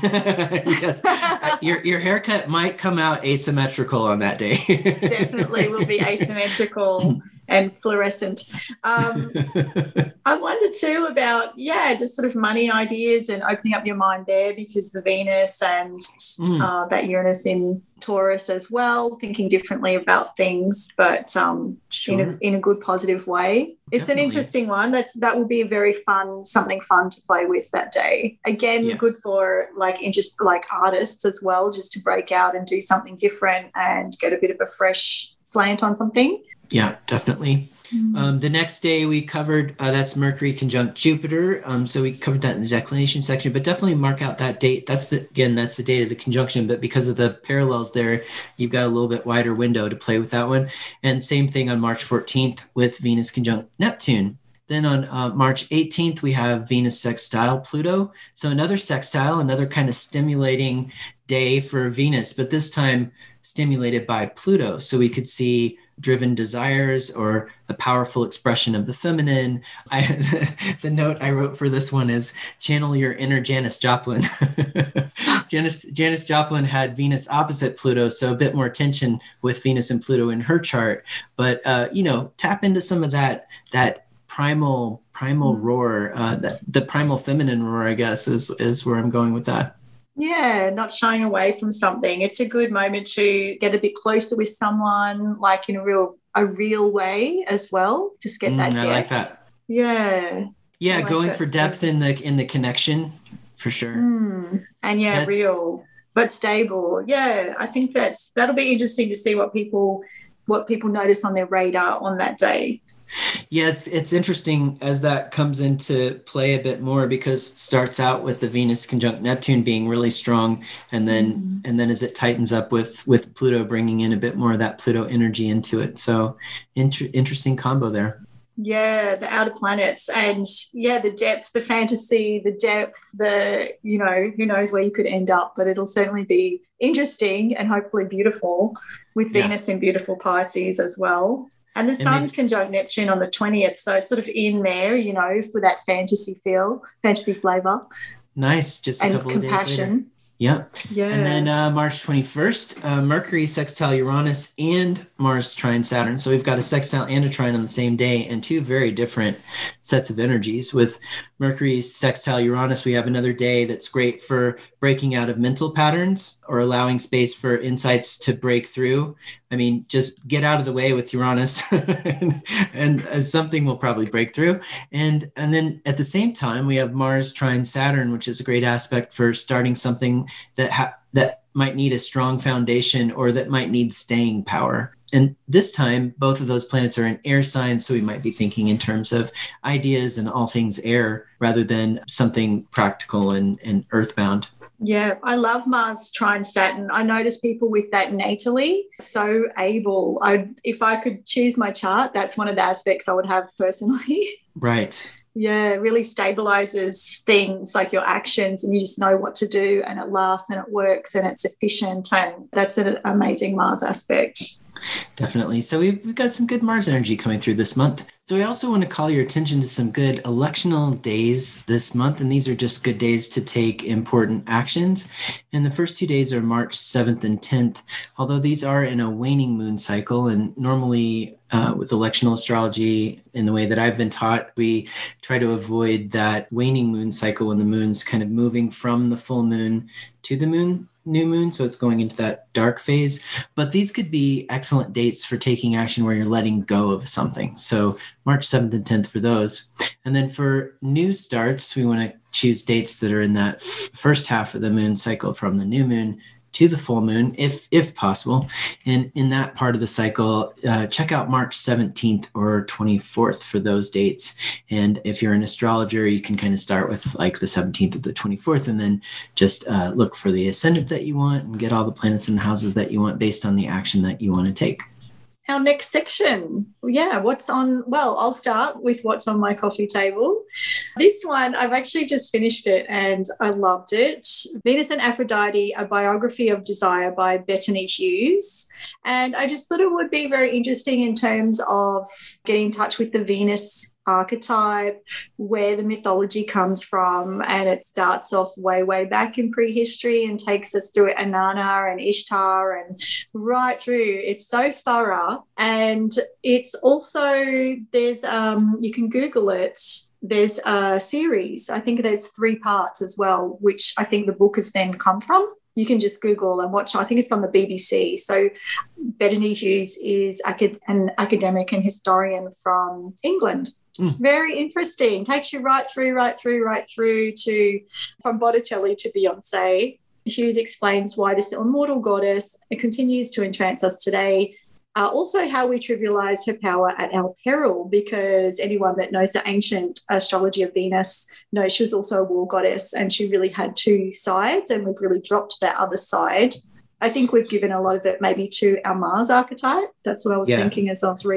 Yes. Uh, your your haircut might come out asymmetrical on that day. Definitely will be asymmetrical and fluorescent. Um, I wonder too about, yeah, just sort of money ideas and opening up your mind there, because the Venus and mm. uh, that Uranus in Taurus as well, thinking differently about things, but um, sure. in a in a good positive way. It's Definitely. An interesting one. That's that will be a very fun, something fun to play with that day. Again, yeah. good for like interest, like artists as well, just to break out and do something different and get a bit of a fresh slant on something. Yeah, definitely. Mm. Um, the next day we covered, uh, that's Mercury conjunct Jupiter. Um, so we covered that in the declination section, but definitely mark out that date. That's the, again, that's the date of the conjunction, but because of the parallels there, you've got a little bit wider window to play with that one. And same thing on March fourteenth with Venus conjunct Neptune. Then on uh, March eighteenth, we have Venus sextile Pluto. So another sextile, another kind of stimulating day for Venus, but this time stimulated by Pluto. So we could see driven desires or a powerful expression of the feminine. I, the note I wrote for this one is channel your inner Janis Joplin. Janis, Janis Joplin had Venus opposite Pluto, so a bit more tension with Venus and Pluto in her chart. But, uh, you know, tap into some of that, that primal, primal mm. roar, uh, the, the primal feminine roar, I guess, is, is where I'm going with that. Yeah, not shying away from something. It's a good moment to get a bit closer with someone, like in a real a real way as well. Just get that mm, depth. I like that. Yeah. Yeah, like going for depth in the in the connection, for sure. Mm. And yeah, that's... real but stable. Yeah, I think that's that'll be interesting to see what people what people notice on their radar on that day. Yeah, it's it's interesting as that comes into play a bit more, because it starts out with the Venus conjunct Neptune being really strong, and then mm-hmm. and then as it tightens up with with Pluto bringing in a bit more of that Pluto energy into it. So inter- interesting combo there. Yeah, the outer planets, and yeah, the depth, the fantasy, the depth, the, you know, who knows where you could end up, but it'll certainly be interesting and hopefully beautiful with yeah. Venus in beautiful Pisces as well. And the sun's conjunct Neptune on the twentieth, so sort of in there, you know, for that fantasy feel, fantasy flavour. Nice, just a and couple compassion. of days later. Yep. Yeah. And then uh, March twenty-first, uh, Mercury sextile Uranus and Mars trine Saturn. So we've got a sextile and a trine on the same day, and two very different sets of energies. With Mercury sextile Uranus, we have another day that's great for breaking out of mental patterns or allowing space for insights to break through. I mean, just get out of the way with Uranus and, and uh, something will probably break through. And, and then at the same time, we have Mars trine Saturn, which is a great aspect for starting something that ha- that might need a strong foundation or that might need staying power. And this time, both of those planets are in air signs, so we might be thinking in terms of ideas and all things air rather than something practical and, and earthbound. Yeah, I love Mars trine Saturn. I notice people with that natally, so able. I, if I could choose my chart, that's one of the aspects I would have personally. Right. Yeah, it really stabilizes things like your actions, and you just know what to do, and it lasts and it works and it's efficient, and that's an amazing Mars aspect. Definitely. So we've, we've got some good Mars energy coming through this month. So we also want to call your attention to some good electional days this month. And these are just good days to take important actions. And the first two days are March seventh and tenth, although these are in a waning moon cycle. And normally uh, with electional astrology, in the way that I've been taught, we try to avoid that waning moon cycle when the moon's kind of moving from the full moon to the moon. New moon, so it's going into that dark phase. But these could be excellent dates for taking action where you're letting go of something. So March seventh and tenth for those. And then for new starts, we want to choose dates that are in that f- first half of the moon cycle, from the new moon to the full moon, if if possible. And in that part of the cycle, uh, check out March seventeenth or twenty-fourth for those dates. And if you're an astrologer, you can kind of start with like the seventeenth or the twenty-fourth, and then just uh, look for the ascendant that you want and get all the planets in the houses that you want based on the action that you want to take. Our next section, yeah, what's on, well, I'll start with what's on my coffee table. This one, I've actually just finished it and I loved it. Venus and Aphrodite, A Biography of Desire by Bettany Hughes. And I just thought it would be very interesting in terms of getting in touch with the Venus archetype, where the mythology comes from, and it starts off way, way back in prehistory and takes us through Inanna and Ishtar and right through. It's so thorough, and it's also, there's, um, you can Google it, there's a series, I think there's three parts as well, which I think the book has then come from. You can just Google and watch. I think it's on the B B C. So Bettany Hughes is acad- an academic and historian from England. Mm. Very interesting. Takes you right through, right through, right through to, from Botticelli to Beyonce. Hughes explains why this immortal goddess continues to entrance us today. Uh, also how we trivialize her power at our peril, because anyone that knows the ancient astrology of Venus knows she was also a war goddess, and she really had two sides, and we've really dropped that other side. I think we've given a lot of it maybe to our Mars archetype. That's what I was yeah. thinking as I was reading.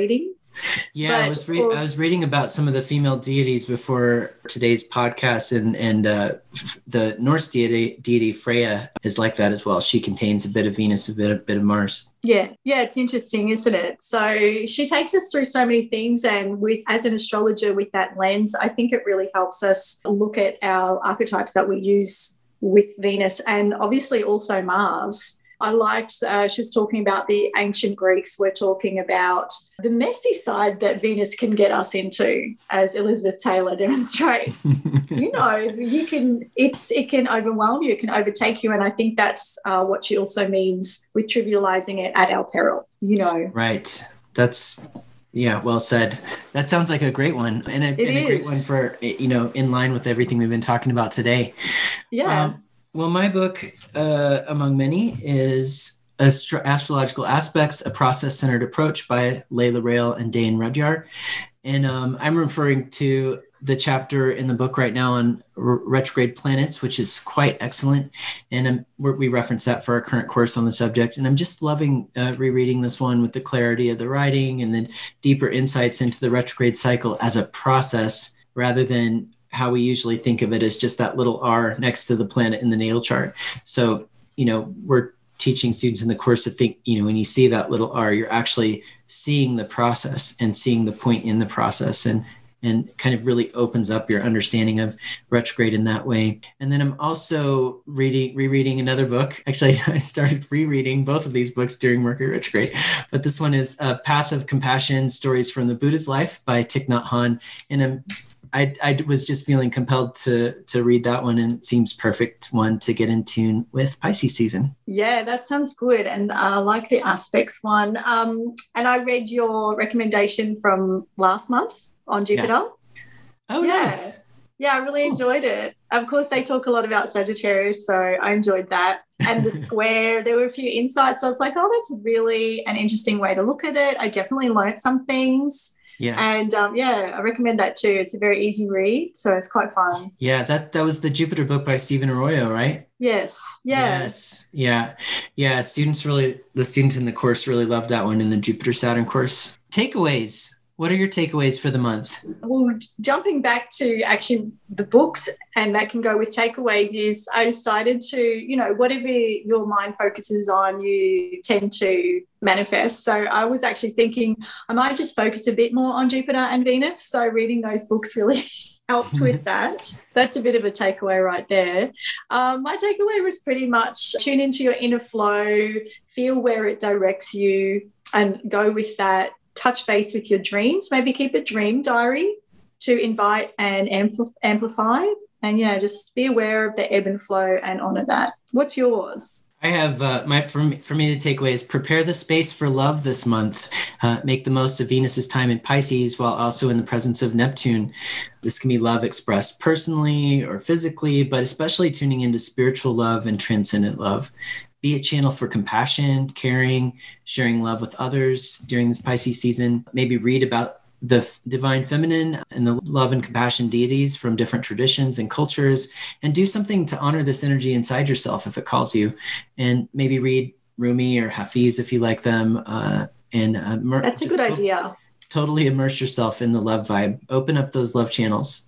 Yeah, I But was re- or, I was reading about some of the female deities before today's podcast, and and uh, f- the Norse deity deity Freya is like that as well. She contains a bit of Venus, a bit a bit of Mars. yeah, yeah, it's interesting, isn't it? So she takes us through so many things, and with as an astrologer with that lens, I think it really helps us look at our archetypes that we use with Venus, and obviously also Mars. I liked, uh, she was talking about the ancient Greeks were talking about the messy side that Venus can get us into, as Elizabeth Taylor demonstrates. You know, you can, it's, it can overwhelm you, it can overtake you. And I think that's uh, what she also means with trivializing it at our peril, you know. Right. That's, yeah, well said. That sounds like a great one, and a, It and a great is. one for, you know, in line with everything we've been talking about today. Yeah. Um, well, my book, uh, among many, is Astro- Astrological Aspects, A Process-Centered Approach by Layla Rail and Dane Rudyard. And um, I'm referring to the chapter in the book right now on r- retrograde planets, which is quite excellent. And um, we're, we reference that for our current course on the subject. And I'm just loving uh, rereading this one with the clarity of the writing and then deeper insights into the retrograde cycle as a process rather than how we usually think of it as just that little R next to the planet in the natal chart. So, you know, we're teaching students in the course to think, you know, when you see that little R, you're actually seeing the process and seeing the point in the process, and and kind of really opens up your understanding of retrograde in that way. And then I'm also reading, rereading another book. Actually, I started rereading both of these books during Mercury retrograde, but this one is uh, Path of Compassion, Stories from the Buddha's Life by Thich Nhat Hanh. And I'm I, I was just feeling compelled to to read that one, and it seems perfect one to get in tune with Pisces season. Yeah, that sounds good. And I uh, like the aspects one. Um, and I read your recommendation from last month on Jupiter. Yeah. Oh, yeah. nice. Yeah, I really cool. enjoyed it. Of course, they talk a lot about Sagittarius, so I enjoyed that. And the square, there were a few insights. I was like, oh, that's really an interesting way to look at it. I definitely learned some things. Yeah. And um, yeah, I recommend that too. It's a very easy read, so it's quite fun. Yeah, that that was the Jupiter book by Stephen Arroyo, right? Yes. Yeah. Yes. Yeah. Yeah. Students really, the students in the course really loved that one in the Jupiter Saturn course. Takeaways. What are your takeaways for the month? Well, jumping back to actually the books, and that can go with takeaways, is I decided to, you know, whatever your mind focuses on, you tend to manifest. So I was actually thinking I might just focus a bit more on Jupiter and Venus. So reading those books really helped with that. That's a bit of a takeaway right there. Um, my takeaway was pretty much tune into your inner flow, feel where it directs you, and go with that. Touch base with your dreams, maybe keep a dream diary to invite and ampl- amplify. And yeah, just be aware of the ebb and flow and honor that. What's yours? I have uh, my for me, for me the takeaway is prepare the space for love this month. Uh, make the most of Venus's time in Pisces while also in the presence of Neptune. This can be love expressed personally or physically, but especially tuning into spiritual love and transcendent love. Be a channel for compassion, caring, sharing love with others during this Pisces season. Maybe read about the f- divine feminine and the love and compassion deities from different traditions and cultures, and do something to honor this energy inside yourself if it calls you. And maybe read Rumi or Hafiz if you like them. Uh, and uh, mer- That's a good to- idea. Totally immerse yourself in the love vibe. Open up those love channels.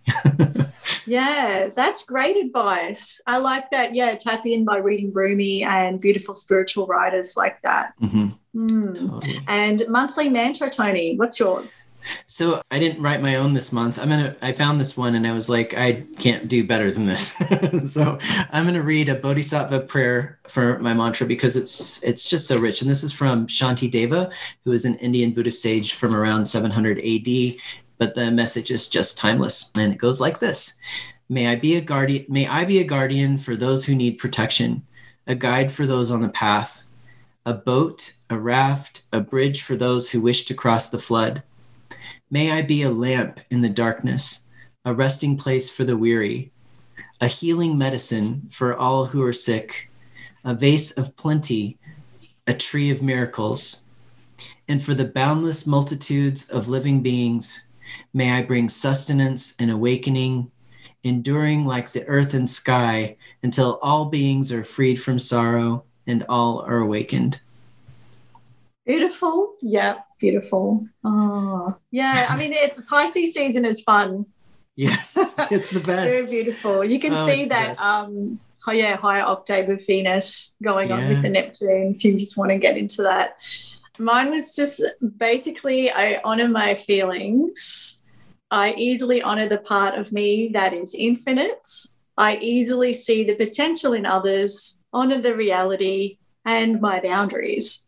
Yeah, that's great advice. I like that. Yeah, tap in by reading Rumi and beautiful spiritual writers like that. Mm-hmm. Mm. Totally. And monthly mantra, Tony, what's yours? So I didn't write my own this month. I'm gonna. I found this one and I was like, I can't do better than this. So I'm gonna read a Bodhisattva prayer for my mantra because it's it's just so rich. And this is from Shanti Deva, who is an Indian Buddhist sage from around seven hundred A D. But the message is just timeless, and it goes like this: May I be a guardian. May I be a guardian for those who need protection, a guide for those on the path, a boat, a raft, a bridge for those who wish to cross the flood. May I be a lamp in the darkness, a resting place for the weary, a healing medicine for all who are sick, a vase of plenty, a tree of miracles. And for the boundless multitudes of living beings, may I bring sustenance and awakening, enduring like the earth and sky until all beings are freed from sorrow and all are awakened. Beautiful. Yeah, beautiful. Oh, yeah. I mean, it, Pisces season is fun. Yes, it's the best. Very beautiful. You can oh, see that, um, oh, yeah, higher octave of Venus going yeah. on with the Neptune, if you just want to get into that. Mine was just basically, I honor my feelings. I easily honor the part of me that is infinite. I easily see the potential in others, honor the reality and my boundaries.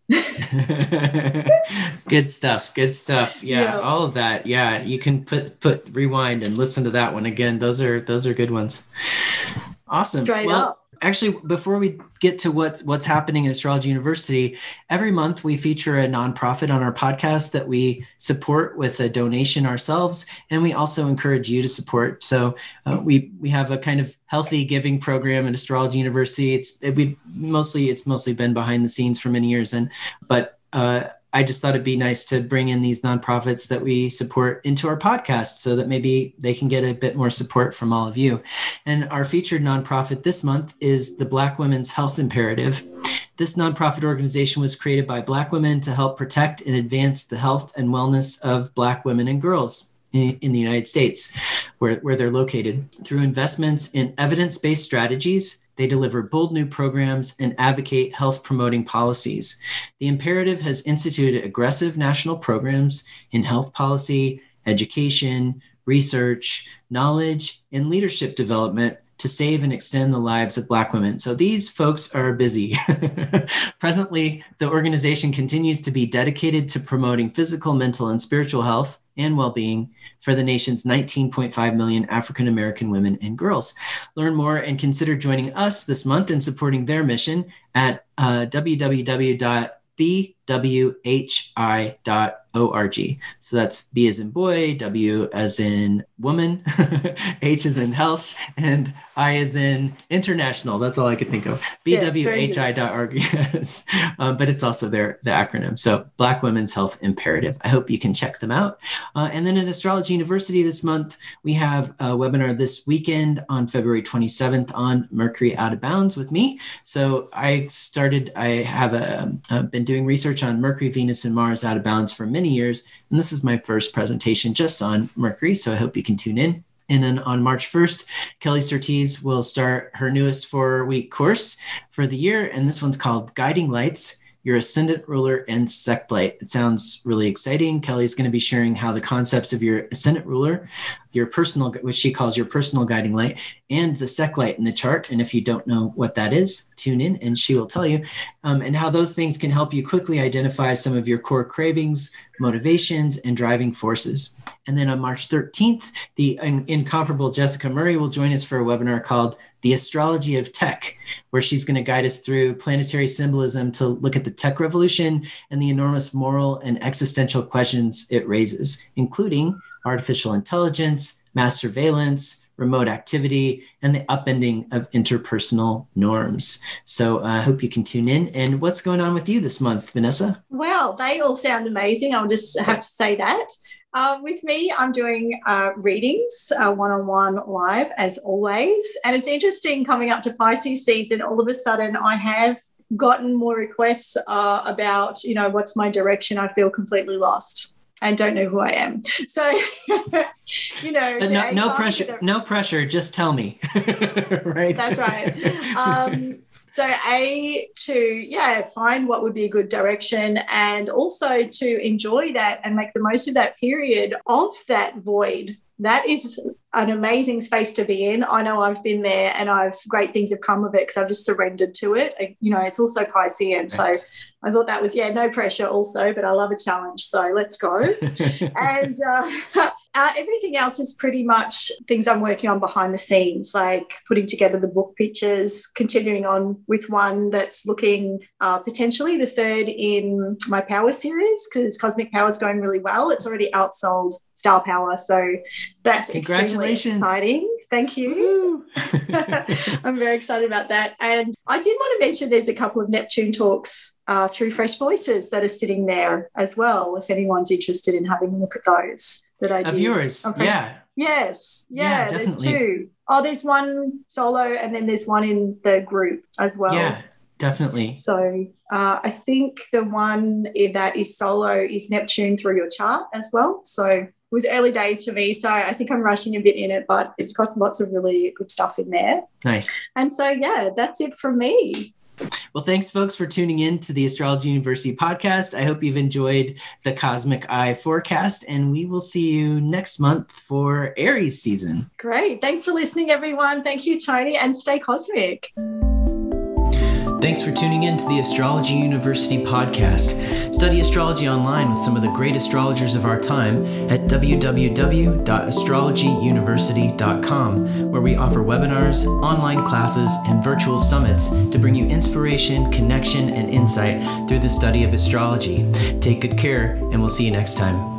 Good stuff. Good stuff. Yeah, yeah, all of that. Yeah, you can put put rewind and listen to that one again. Those are those are good ones. Awesome. Straight well, up. Actually, before we get to what's what's happening in Astrology University, every month we feature a nonprofit on our podcast that we support with a donation ourselves, and we also encourage you to support. So uh, we we have a kind of healthy giving program at Astrology University. It's it, we mostly it's mostly been behind the scenes for many years, and but. Uh, I just thought it'd be nice to bring in these nonprofits that we support into our podcast so that maybe they can get a bit more support from all of you. And our featured nonprofit this month is the Black Women's Health Imperative. This nonprofit organization was created by Black women to help protect and advance the health and wellness of Black women and girls in, in the United States, where, where they're located. Through investments in evidence-based strategies, they deliver bold new programs and advocate health-promoting policies. The Imperative has instituted aggressive national programs in health policy, education, research, knowledge, and leadership development to save and extend the lives of Black women. So these folks are busy. Presently, the organization continues to be dedicated to promoting physical, mental, and spiritual health and well-being for the nation's nineteen point five million African-American women and girls. Learn more and consider joining us this month in supporting their mission at uh, w w w dot b w h i dot org. So that's B as in boy, W as in woman, H as in health, and I as in international. That's all I could think of. b w h i dot org. Yes. Um, but it's also their the acronym. So Black Women's Health Imperative. I hope you can check them out. Uh, and then at Astrology University this month, we have a webinar this weekend on February twenty-seventh on Mercury Out of Bounds with me. So I started, I have a, uh, been doing research on Mercury, Venus, and Mars out of bounds for many years. And this is my first presentation just on Mercury. So I hope you can tune in. And then on March first, Kelly Surtees will start her newest four-week course for the year. And this one's called Guiding Lights, Your Ascendant Ruler and Sect Light. It sounds really exciting. Kelly's going to be sharing how the concepts of your Ascendant Ruler, your personal, which she calls your personal guiding light, and the Sect Light in the chart. And if you don't know what that is, tune in and she will tell you, um, and how those things can help you quickly identify some of your core cravings, motivations, and driving forces. And then on March thirteenth, the in- incomparable Jessica Murray will join us for a webinar called The Astrology of Tech, where she's going to guide us through planetary symbolism to look at the tech revolution and the enormous moral and existential questions it raises, including artificial intelligence, mass surveillance, remote activity, and the upending of interpersonal norms. So I uh, hope you can tune in. And what's going on with you this month, Vanessa? Well, they all sound amazing. I'll just have to say that. Uh, with me, I'm doing uh, readings, uh, one-on-one live, as always. And it's interesting coming up to Pisces season, all of a sudden I have gotten more requests uh, about, you know, what's my direction? I feel completely lost and don't know who I am. So, you know. No, no pressure, the, no pressure, just tell me. Right? That's right. Um, So A, to, yeah, find what would be a good direction, and also to enjoy that and make the most of that period of that void. That is an amazing space to be in. I know I've been there and I've great things have come of it because I've just surrendered to it. You know, it's also Piscean. Right. So I thought that was, yeah, no pressure also, but I love a challenge. So let's go. and uh, uh, everything else is pretty much things I'm working on behind the scenes, like putting together the book pitches, continuing on with one that's looking uh, potentially the third in my Power series, because Cosmic Power is going really well. It's already outsold Star Power. So that's extremely exciting. Thank you. I'm very excited about that. And I did want to mention there's a couple of Neptune talks uh, through Fresh Voices that are sitting there as well, if anyone's interested in having a look at those that I did. Of yours, yeah. Yes, yeah, yeah there's two. Oh, there's one solo and then there's one in the group as well. Yeah. Definitely. So uh, I think the one that is solo is Neptune through your chart as well. So it was early days for me, so I think I'm rushing a bit in it, but it's got lots of really good stuff in there. Nice. And so, yeah, that's it from me. Well, thanks, folks, for tuning in to the Astrology University podcast. I hope you've enjoyed the Cosmic Eye forecast, and we will see you next month for Aries season. Great. Thanks for listening, everyone. Thank you, Tony, and stay cosmic. Thanks for tuning in to the Astrology University podcast. Study astrology online with some of the great astrologers of our time at w w w dot astrology university dot com, where we offer webinars, online classes, and virtual summits to bring you inspiration, connection, and insight through the study of astrology. Take good care, and we'll see you next time.